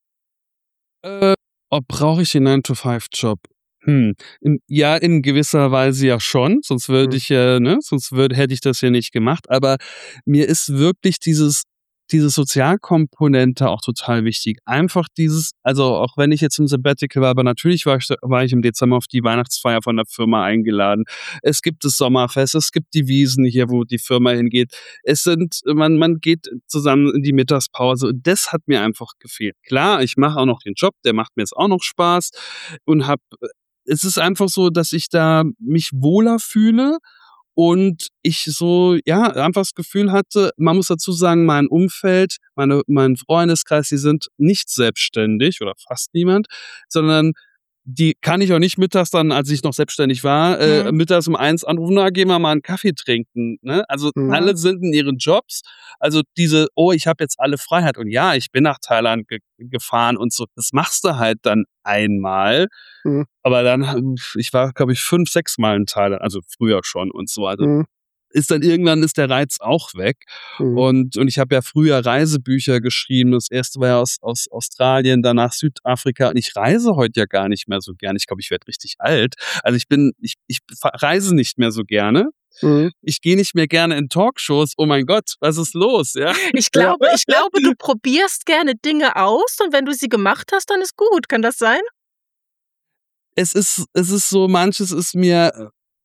Äh, ob brauche ich den nine to five Job? Hm, in ja, in gewisser Weise ja schon, sonst würde Mhm. ich ja ne, sonst würde hätte ich das ja nicht gemacht. Aber mir ist wirklich dieses diese Sozialkomponente auch total wichtig. Einfach dieses also, auch wenn ich jetzt im Sabbatical war, aber natürlich war ich da war ich im Dezember auf die Weihnachtsfeier von der Firma eingeladen. Es gibt das Sommerfest, es gibt die Wiesn hier, wo die Firma hingeht. Es sind man man geht zusammen in die Mittagspause und das hat mir einfach gefehlt. Klar, ich mache auch noch den Job, der macht mir jetzt auch noch Spaß und habe es ist einfach so, dass ich da mich wohler fühle und ich so, ja, einfach das Gefühl hatte man muss dazu sagen, mein Umfeld, meine mein Freundeskreis, die sind nicht selbstständig oder fast niemand, sondern die kann ich auch nicht mittags dann, als ich noch selbstständig war, äh, Mhm. mittags um eins anrufen: „Na, gehen wir mal 'n Kaffee trinken“, ne? Also, Mhm. alle sind in ihren Jobs. Also, diese: „Oh, ich habe jetzt alle Freiheit.“ Und ja, ich bin nach Thailand ge gefahren und so. Das machst du halt dann einmal, Mhm. aber dann ich war, glaube ich, fünf, sechs Mal in Thailand, also früher schon und so. Also, Mhm. ist dann irgendwann ist der Reiz auch weg. Mhm. Und und ich habe ja früher Reisebücher geschrieben. Das erste war ja aus aus Australien, danach Südafrika. Und ich reise heute ja gar nicht mehr so gern. Ich glaube, ich werde richtig alt. Also, ich bin ich ich fa reise nicht mehr so gerne. Mhm. Ich gehe nicht mehr gerne in Talkshows. Oh mein Gott, was ist los, ja? Ich Ja. glaube ich glaube, du probierst gerne Dinge aus und wenn du sie gemacht hast, dann ist gut. Kann das sein? Es ist es ist so, manches ist mir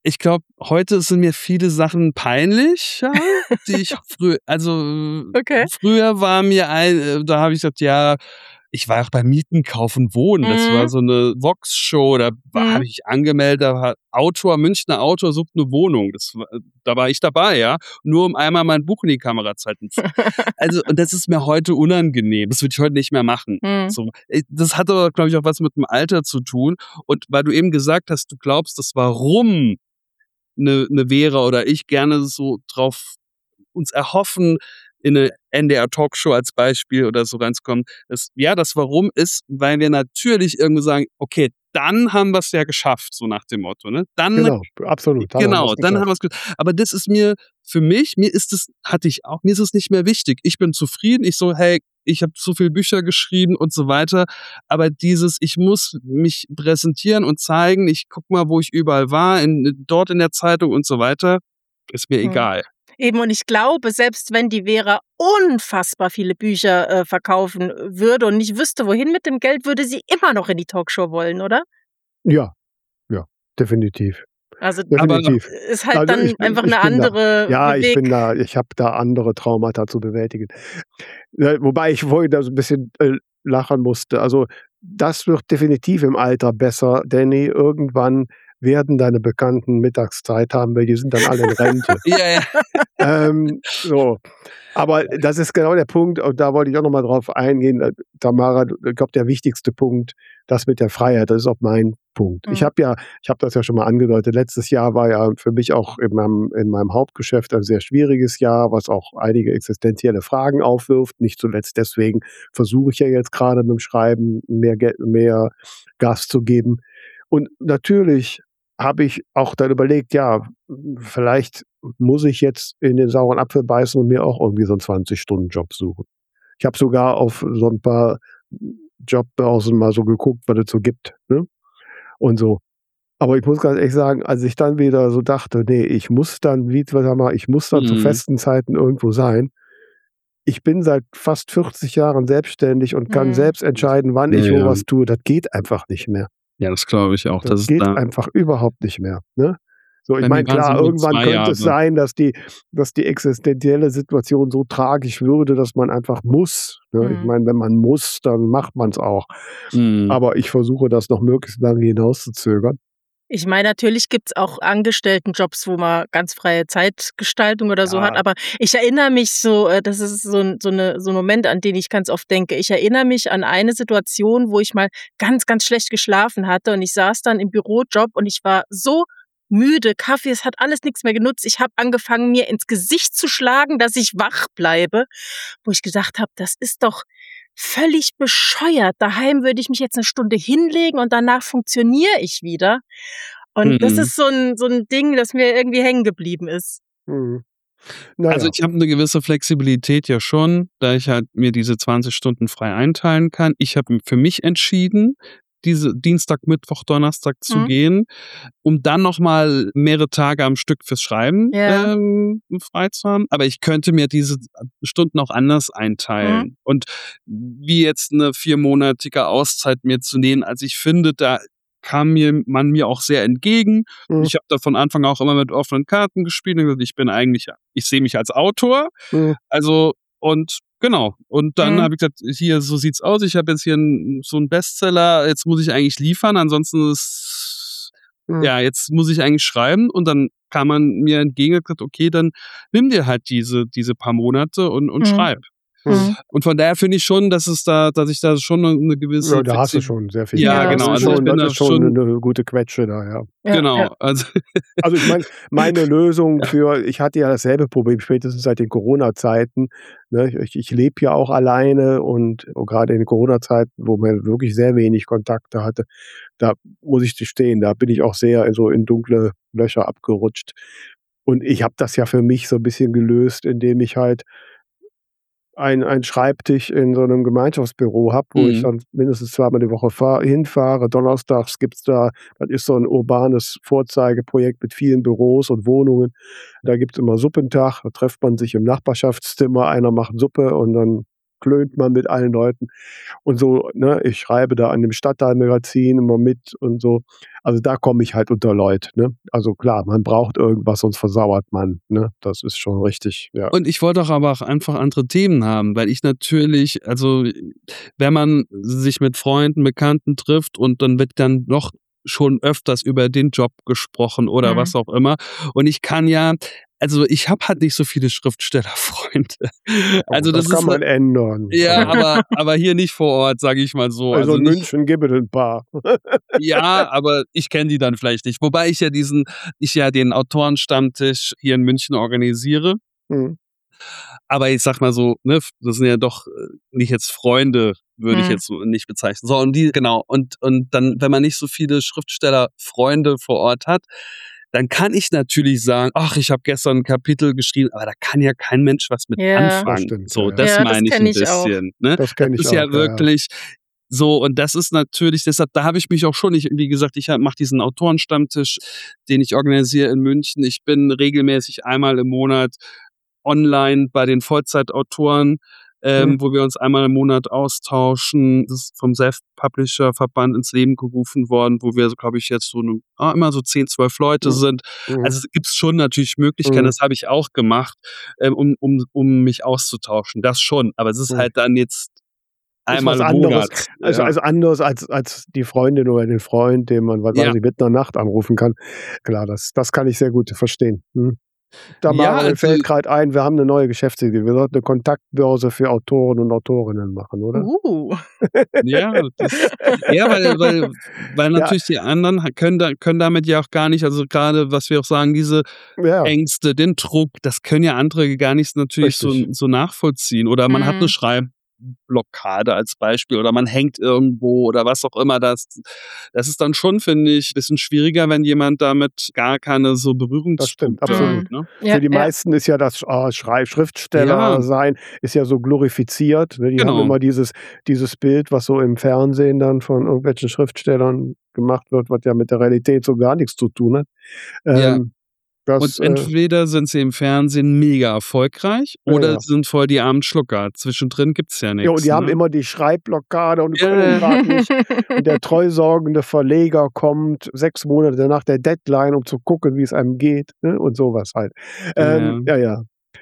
ich glaube, heute sind mir viele Sachen peinlich, ja, die ich früher, also Okay. früher war mir ein, da habe ich gesagt, ja, ich war auch bei Mieten, Kaufen, Wohnen. Das war Mhm. so eine Vox-Show, da war- Mhm. habe ich angemeldet, da war Autor, Münchner Autor sucht eine Wohnung. Das war, da war ich dabei, ja, nur um einmal mein Buch in die Kamera zu halten. Also, und das ist mir heute unangenehm. Das würde ich heute nicht mehr machen. Mhm. So, äh, das hat aber, glaube ich, auch was mit dem Alter zu tun. Und weil du eben gesagt hast, du glaubst, das Warum eine, eine Vera oder ich gerne so drauf uns erhoffen, in eine N D R-Talkshow als Beispiel oder so reinzukommen. Das, ja, das Warum ist, weil wir natürlich irgendwo sagen, okay, dann haben wir es ja geschafft, so nach dem Motto. Ne? Dann Genau, absolut. Dann haben Genau, wir's dann haben geschafft. wir es geschafft. Aber das ist mir, für mich, mir ist es, hatte ich auch, mir ist es nicht mehr wichtig. Ich bin zufrieden, ich so, hey, ich habe so viele Bücher geschrieben und so weiter. Aber dieses, ich muss mich präsentieren und zeigen, ich guck mal, wo ich überall war, in, dort in der Zeitung und so weiter, ist mir Mhm. egal. Eben, und ich glaube, selbst wenn die Vera unfassbar viele Bücher äh, verkaufen würde und nicht wüsste, wohin mit dem Geld, würde sie immer noch in die Talkshow wollen, oder? Ja, ja, definitiv. Also Aber Definitiv. ist halt Also dann ich bin, einfach ich eine bin da. andere Ja, ich bin Beweg. da, ich habe da andere Traumata zu bewältigen. Ja, wobei ich vorhin da so ein bisschen äh, lachen musste. Also das wird definitiv im Alter besser, Danny. Irgendwann werden deine Bekannten Mittagszeit haben, weil die sind dann alle in Rente. ja, ja. ähm, so. Aber das ist genau der Punkt, und da wollte ich auch noch mal drauf eingehen, äh, Tamara, du- ich glaube, der wichtigste Punkt, das mit der Freiheit, das ist auch mein Punkt. Ich Mhm. habe ja, ich habe das ja schon mal angedeutet, letztes Jahr war ja für mich auch in meinem, in meinem Hauptgeschäft ein sehr schwieriges Jahr, was auch einige existenzielle Fragen aufwirft. Nicht zuletzt deswegen versuche ich ja jetzt gerade mit dem Schreiben mehr, Geld, mehr Gas zu geben. Und natürlich habe ich auch dann überlegt, ja, vielleicht muss ich jetzt in den sauren Apfel beißen und mir auch irgendwie so einen zwanzig-Stunden-Job suchen. Ich habe sogar auf so ein paar Jobbörsen mal so geguckt, was es so gibt, ne? Und so. Aber ich muss ganz ehrlich sagen, als ich dann wieder so dachte, nee, ich muss dann, wie sag mal, ich muss dann zu Mhm. festen Zeiten irgendwo sein. Ich bin seit fast vierzig Jahren selbstständig und kann Mhm. selbst entscheiden, wann Ja, ich wo ja. was tue. Das geht einfach nicht mehr. Ja, das glaube ich auch. Das Das ist geht da. einfach überhaupt nicht mehr, ne? So, ich Bei mir meine, waren es klar, nur irgendwann zwei könnte es Jahre. sein, dass die dass die existenzielle Situation so tragisch würde, dass man einfach muss, ne? Ich Mhm. meine, wenn man muss, dann macht man's auch. Mhm. Aber ich versuche das noch möglichst lange hinauszuzögern. Ich meine, natürlich gibt's auch Angestelltenjobs, wo man ganz freie Zeitgestaltung oder so hat, Ja. aber ich erinnere mich so, äh, das ist so 'n so 'ne so 'n Moment, an den ich ganz oft denke. Ich erinnere mich an eine Situation, wo ich mal ganz, ganz schlecht geschlafen hatte und ich saß dann im Bürojob und ich war so müde, Kaffee, es hat alles nix mehr genutzt. Ich habe angefangen, mir ins Gesicht zu schlagen, dass ich wach bleibe, wo ich gedacht habe: „Das ist doch völlig bescheuert. Daheim würde ich mich jetzt 'ne Stunde hinlegen und danach funktioniere ich wieder." Und das Mhm. ist so 'n so 'n Ding, das mir irgendwie hängen geblieben ist. Mhm. Na Also ja. ich habe eine gewisse Flexibilität ja schon, da ich halt mir diese zwanzig Stunden frei einteilen kann. Ich habe für mich entschieden, diese Dienstag, Mittwoch, Donnerstag zu Mhm. gehen, um dann noch mal mehrere Tage am Stück fürs Schreiben Ja. ähm, frei zu haben. Aber ich könnte mir diese Stunden auch anders Mhm. einteilen. Und wie jetzt eine viermonatige Auszeit mir zu nehmen, also ich finde, da kam mir man mir auch sehr entgegen. Mhm. Ich habe da von Anfang auch immer mit offenen Karten gespielt und gesagt, ich bin eigentlich, ich sehe mich als Autor. Mhm. Also, und genau. Und dann Mhm. habe ich gesagt, hier, so sieht's aus. Ich habe jetzt hier einen, so einen Bestseller, jetzt muss ich eigentlich liefern, ansonsten ist, Mhm. ja, jetzt muss ich eigentlich schreiben. Und dann kam man mir entgegen und gesagt, okay, dann nimm dir halt diese, diese paar Monate und, und Mhm. schreib. Mhm. Und von daher finde ich schon, dass es da, dass ich da schon eine gewisse Ja, da hast du Flexi- schon sehr viel. Ja, Ja, das genau. ist Also ich schon, bin das da ist schon schon, eine gute Quetsche da, ja. Ja, genau. ja. Also, Also ich meine, meine Lösung für, ich hatte ja dasselbe Problem spätestens seit den Corona-Zeiten. Ne? Ich, ich lebe ja auch alleine und gerade in den Corona-Zeiten, wo man wirklich sehr wenig Kontakte hatte, da muss ich gestehen, da bin ich auch sehr in so in dunkle Löcher abgerutscht. Und ich habe das ja für mich so ein bisschen gelöst, indem ich halt ein ein Schreibtisch in so einem Gemeinschaftsbüro habe, wo ich mhm. dann mindestens zweimal die Woche fahr hinfahre. Donnerstags gibt's da, das ist so ein urbanes Vorzeigeprojekt mit vielen Büros und Wohnungen. Da gibt's immer Suppentag, da trifft man sich im Nachbarschaftszimmer, einer macht Suppe und dann klönt man mit allen Leuten und so, ne? Ich schreibe da an dem Stadtteilmagazin immer mit und so. Also, da komme ich halt unter Leute, ne? Also, klar, man braucht irgendwas, sonst versauert man, ne? Das ist schon richtig, ja. Und ich wollte doch aber auch einfach andere Themen haben, weil ich natürlich, also wenn man sich mit Freunden, Bekannten trifft und dann wird dann noch schon öfters über den Job gesprochen oder Mhm. was auch immer. Und ich kann ja, also ich habe halt nicht so viele Schriftstellerfreunde. Also Oh, das, das kann ist man ändern. ja, aber aber hier nicht vor Ort, sage ich mal so. Also, Also in nicht, München gibt es ein paar. ja, aber ich kenne die dann vielleicht nicht. Wobei ich ja diesen, ich ja den Autorenstammtisch hier in München organisiere. Mhm. Aber ich sag mal so, ne, das sind ja doch äh, nicht jetzt Freunde, würde ich Hm. jetzt so nicht bezeichnen. So, und die, genau, und, und dann, wenn man nicht so viele Schriftsteller-Freunde vor Ort hat, dann kann ich natürlich sagen, ach, ich habe gestern ein Kapitel geschrieben, aber da kann ja kein Mensch was mit Ja. Das anfangen. stimmt, So, ja, ja. das Ja, das meine ich kenn ein ich auch. bisschen. Ne? Das kenne ich ist auch, ja ja, ja. wirklich so, und das ist natürlich, deshalb, da habe ich mich auch schon, ich, wie gesagt, ich mache diesen Autorenstammtisch, den ich organisiere in München. Ich bin regelmäßig einmal im Monat online bei den Vollzeitautoren, ähm, Mhm. wo wir uns einmal im Monat austauschen. Das ist vom Self-Publisher-Verband ins Leben gerufen worden, wo wir, glaube ich, jetzt so eine, ah, immer so zehn, zwölf Leute Mhm. sind. Mhm. Also es gibt schon natürlich Möglichkeiten, Mhm. das habe ich auch gemacht, ähm, um, um, um mich auszutauschen. Das schon, aber es ist Mhm. halt dann jetzt Ist einmal was im anderes. Monat. Also, Ja. also anders als, als die Freundin oder den Freund, den man, was Ja. weiß ich, mitten in der Nacht anrufen kann. Klar, das, das kann ich sehr gut verstehen. Hm. Ja, Tamara, mir also, fällt gerade ein, wir haben eine neue Geschäftsidee. Wir sollten eine Kontaktbörse für Autoren und Autorinnen machen, oder? Uh. ja, das, ja, weil, weil, weil Ja, natürlich die anderen ha- können, da, können damit ja auch gar nicht, also gerade, was wir auch sagen, diese ja, Ängste, den Druck, das können ja andere gar nicht natürlich so, richtig. so nachvollziehen. Oder man hat eine Hm. Schreibblockade als Beispiel oder man hängt irgendwo oder was auch immer. Das, das ist dann schon, finde ich, ein bisschen schwieriger, wenn jemand damit gar keine so Das stimmt, Berührungspunkte absolut. hat. Ne? Ja, Für die ja. meisten ist ja das ah, Schrei- Ja, Schriftsteller sein, ist ja so glorifiziert. Ne? Die haben genau. immer dieses, dieses Bild, was so im Fernsehen dann von irgendwelchen Schriftstellern gemacht wird, was ja mit der Realität so gar nichts zu tun hat. Ja. Ähm, Und das, äh, entweder sind sie im Fernsehen mega erfolgreich ja, oder ja. sie sind voll die armen Schlucker. Zwischendrin gibt's ja Ja, und nichts. die haben Ne? immer die Schreibblockade und Ja, können ja. gerade nicht. Und der treusorgende Verleger kommt sechs Monate nach der Deadline, um zu gucken, wie es einem geht, ne? Und sowas halt. Ähm, Ja. ja, ja.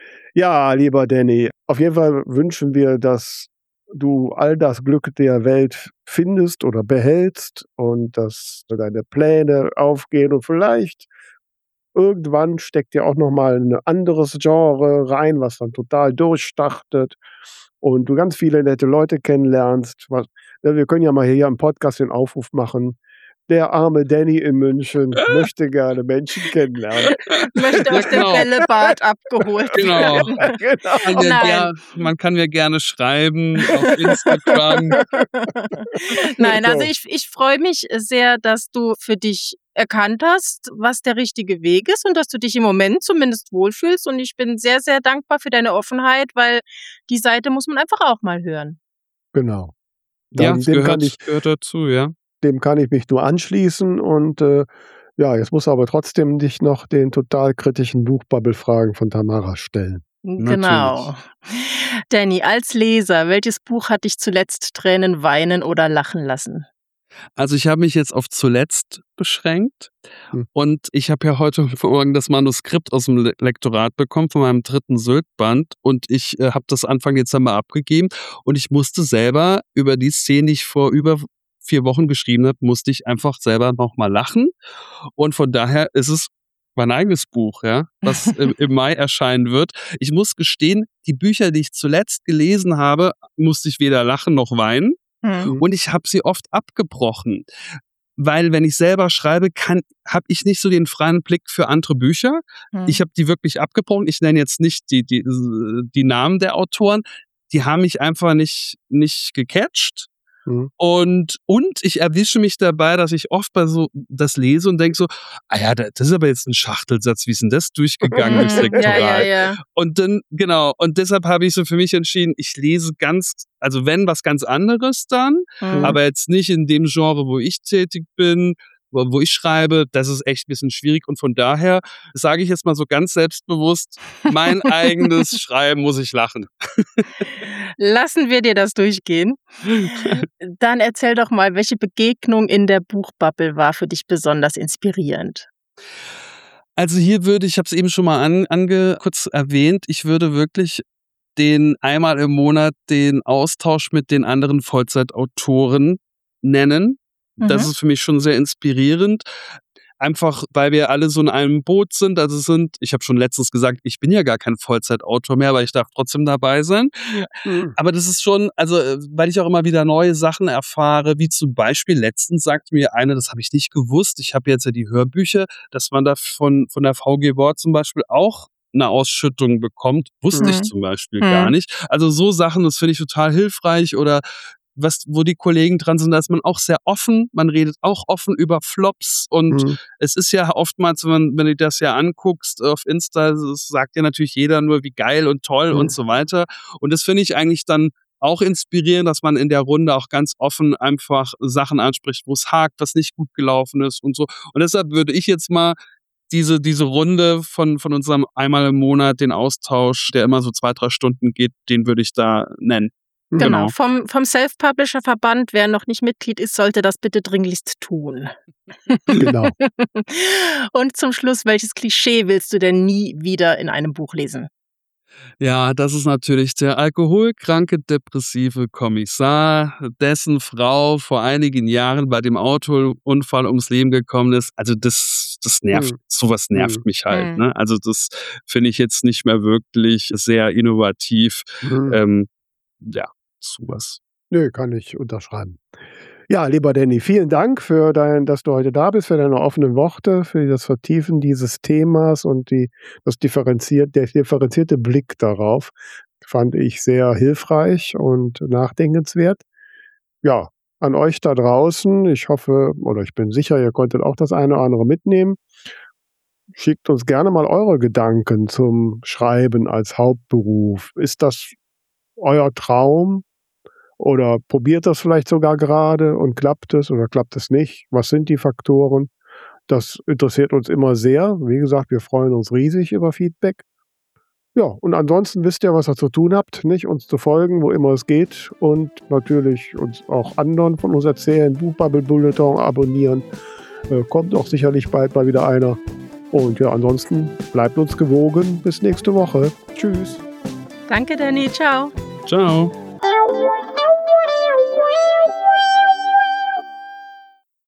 Ja, lieber Danny, auf jeden Fall wünschen wir, dass du all das Glück der Welt findest oder behältst und dass deine Pläne aufgehen und vielleicht irgendwann steckt ja auch noch mal 'n anderes Genre rein, was dann total durchstartet und du ganz viele nette Leute kennenlernst. Was ne, wir können ja mal hier im Podcast den Aufruf machen: „Der arme Danny in München möchte gerne Menschen kennenlernen.“ Möchte Ja, aus dem genau. Bällebad abgeholt Genau. werden. Kann Genau. mir Nein. ger man kann mir gerne schreiben auf Instagram. Nein, also So. ich, ich freue mich sehr, dass du für dich erkannt hast, was der richtige Weg ist und dass du dich im Moment zumindest wohlfühlst. Und ich bin sehr, sehr dankbar für deine Offenheit, weil die Seite muss man einfach auch mal hören. Genau. Ja, Dann es dem kann ich gehört, gehört dazu, ja. dem kann ich mich nur anschließen und, äh, ja, jetzt musst du aber trotzdem dich noch den total kritischen Buchbubble-Fragen von Tamara stellen. Genau. Danny, als Leser, welches Buch hat dich zuletzt Tränen weinen oder lachen lassen? Also ich habe mich jetzt auf zuletzt beschränkt Hm. und ich habe ja heute Morgen das Manuskript aus dem Le- Lektorat bekommen von meinem dritten Sylt-Band und ich äh, habe das Anfang Dezember abgegeben und ich musste selber über die Szene, die ich vor über vier Wochen geschrieben habe, musste ich einfach selber nochmal lachen und von daher ist es mein eigenes Buch, ja, was im, im Mai erscheinen wird. Ich muss gestehen, die Bücher, die ich zuletzt gelesen habe, musste ich weder lachen noch weinen. Hm. Und ich habe sie oft abgebrochen, weil wenn ich selber schreibe, kann habe ich nicht so den freien Blick für andere Bücher. Hm. Ich habe die wirklich abgebrochen. Ich nenne jetzt nicht die die die Namen der Autoren. Die haben mich einfach nicht nicht gecatcht. Mhm. Und und ich erwische mich dabei, dass ich oft bei so das lese und denke so, ah ja, das ist aber jetzt ein Schachtelsatz, wie ist denn das durchgegangen durchs Ja, Lektorat? ja, ja. Und dann, genau, und deshalb habe ich so für mich entschieden, ich lese ganz, also wenn was ganz anderes dann, Hm. aber jetzt nicht in dem Genre, wo ich tätig bin, wo, wo ich schreibe, das ist echt ein bisschen schwierig und von daher sage ich jetzt mal so ganz selbstbewusst, mein eigenes Schreiben muss ich lachen. Lassen wir dir das durchgehen. Dann erzähl doch mal, welche Begegnung in der Buchbubble war für dich besonders inspirierend? Also hier würde ich, ich habe es eben schon mal an, ange, kurz erwähnt, ich würde wirklich den einmal im Monat den Austausch mit den anderen Vollzeitautoren nennen. Mhm. Das ist für mich schon sehr inspirierend. Einfach, weil wir alle so in einem Boot sind. Also sind, ich habe schon letztens gesagt, ich bin ja gar kein Vollzeitautor mehr, aber ich darf trotzdem dabei sein. Mhm. Aber das ist schon, also weil ich auch immer wieder neue Sachen erfahre, wie zum Beispiel letztens sagte mir eine, das habe ich nicht gewusst, ich habe jetzt ja die Hörbücher, dass man da von, von der V G Wort zum Beispiel auch eine Ausschüttung bekommt. Wusste mhm. ich zum Beispiel mhm. gar nicht. Also so Sachen, das finde ich total hilfreich. Oder was, wo die Kollegen dran sind, da ist man auch sehr offen. Man redet auch offen über Flops und mhm. es ist ja oftmals, wenn, wenn du das ja anguckst auf Insta, sagt ja natürlich jeder nur, wie geil und toll mhm. und so weiter. Und das finde ich eigentlich dann auch inspirierend, dass man in der Runde auch ganz offen einfach Sachen anspricht, wo es hakt, was nicht gut gelaufen ist und so. Und deshalb würde ich jetzt mal diese, diese Runde von, von unserem einmal im Monat, den Austausch, der immer so zwei, drei Stunden geht, den würde ich da nennen. Genau, genau. Vom, vom Self-Publisher-Verband, wer noch nicht Mitglied ist, sollte das bitte dringlichst tun. Genau. Und zum Schluss, welches Klischee willst du denn nie wieder in einem Buch lesen? Ja, das ist natürlich der alkoholkranke, depressive Kommissar, dessen Frau vor einigen Jahren bei dem Autounfall ums Leben gekommen ist. Also das, das nervt, hm. sowas nervt hm. mich halt. Hm. Ne? Also das finde ich jetzt nicht mehr wirklich sehr innovativ. Hm. Ähm, ja. Sowas. Nö, kann ich unterschreiben. Ja, lieber Danny, vielen Dank für dein, dass du heute da bist, für deine offenen Worte, für das Vertiefen dieses Themas und die, das differenziert, der differenzierte Blick darauf. Fand ich sehr hilfreich und nachdenkenswert. Ja, an euch da draußen, ich hoffe, oder ich bin sicher, ihr konntet auch das eine oder andere mitnehmen. Schickt uns gerne mal eure Gedanken zum Schreiben als Hauptberuf. Ist das euer Traum? Oder probiert das vielleicht sogar gerade und klappt es oder klappt es nicht? Was sind die Faktoren? Das interessiert uns immer sehr. Wie gesagt, wir freuen uns riesig über Feedback. Ja, und ansonsten wisst ihr, was ihr zu tun habt, nicht? Uns zu folgen, wo immer es geht und natürlich uns auch anderen von uns erzählen, Buchbubble Bulletin abonnieren. Äh, kommt auch sicherlich bald mal wieder einer. Und ja, ansonsten bleibt uns gewogen. Bis nächste Woche. Tschüss. Danke, Danny. Ciao. Ciao.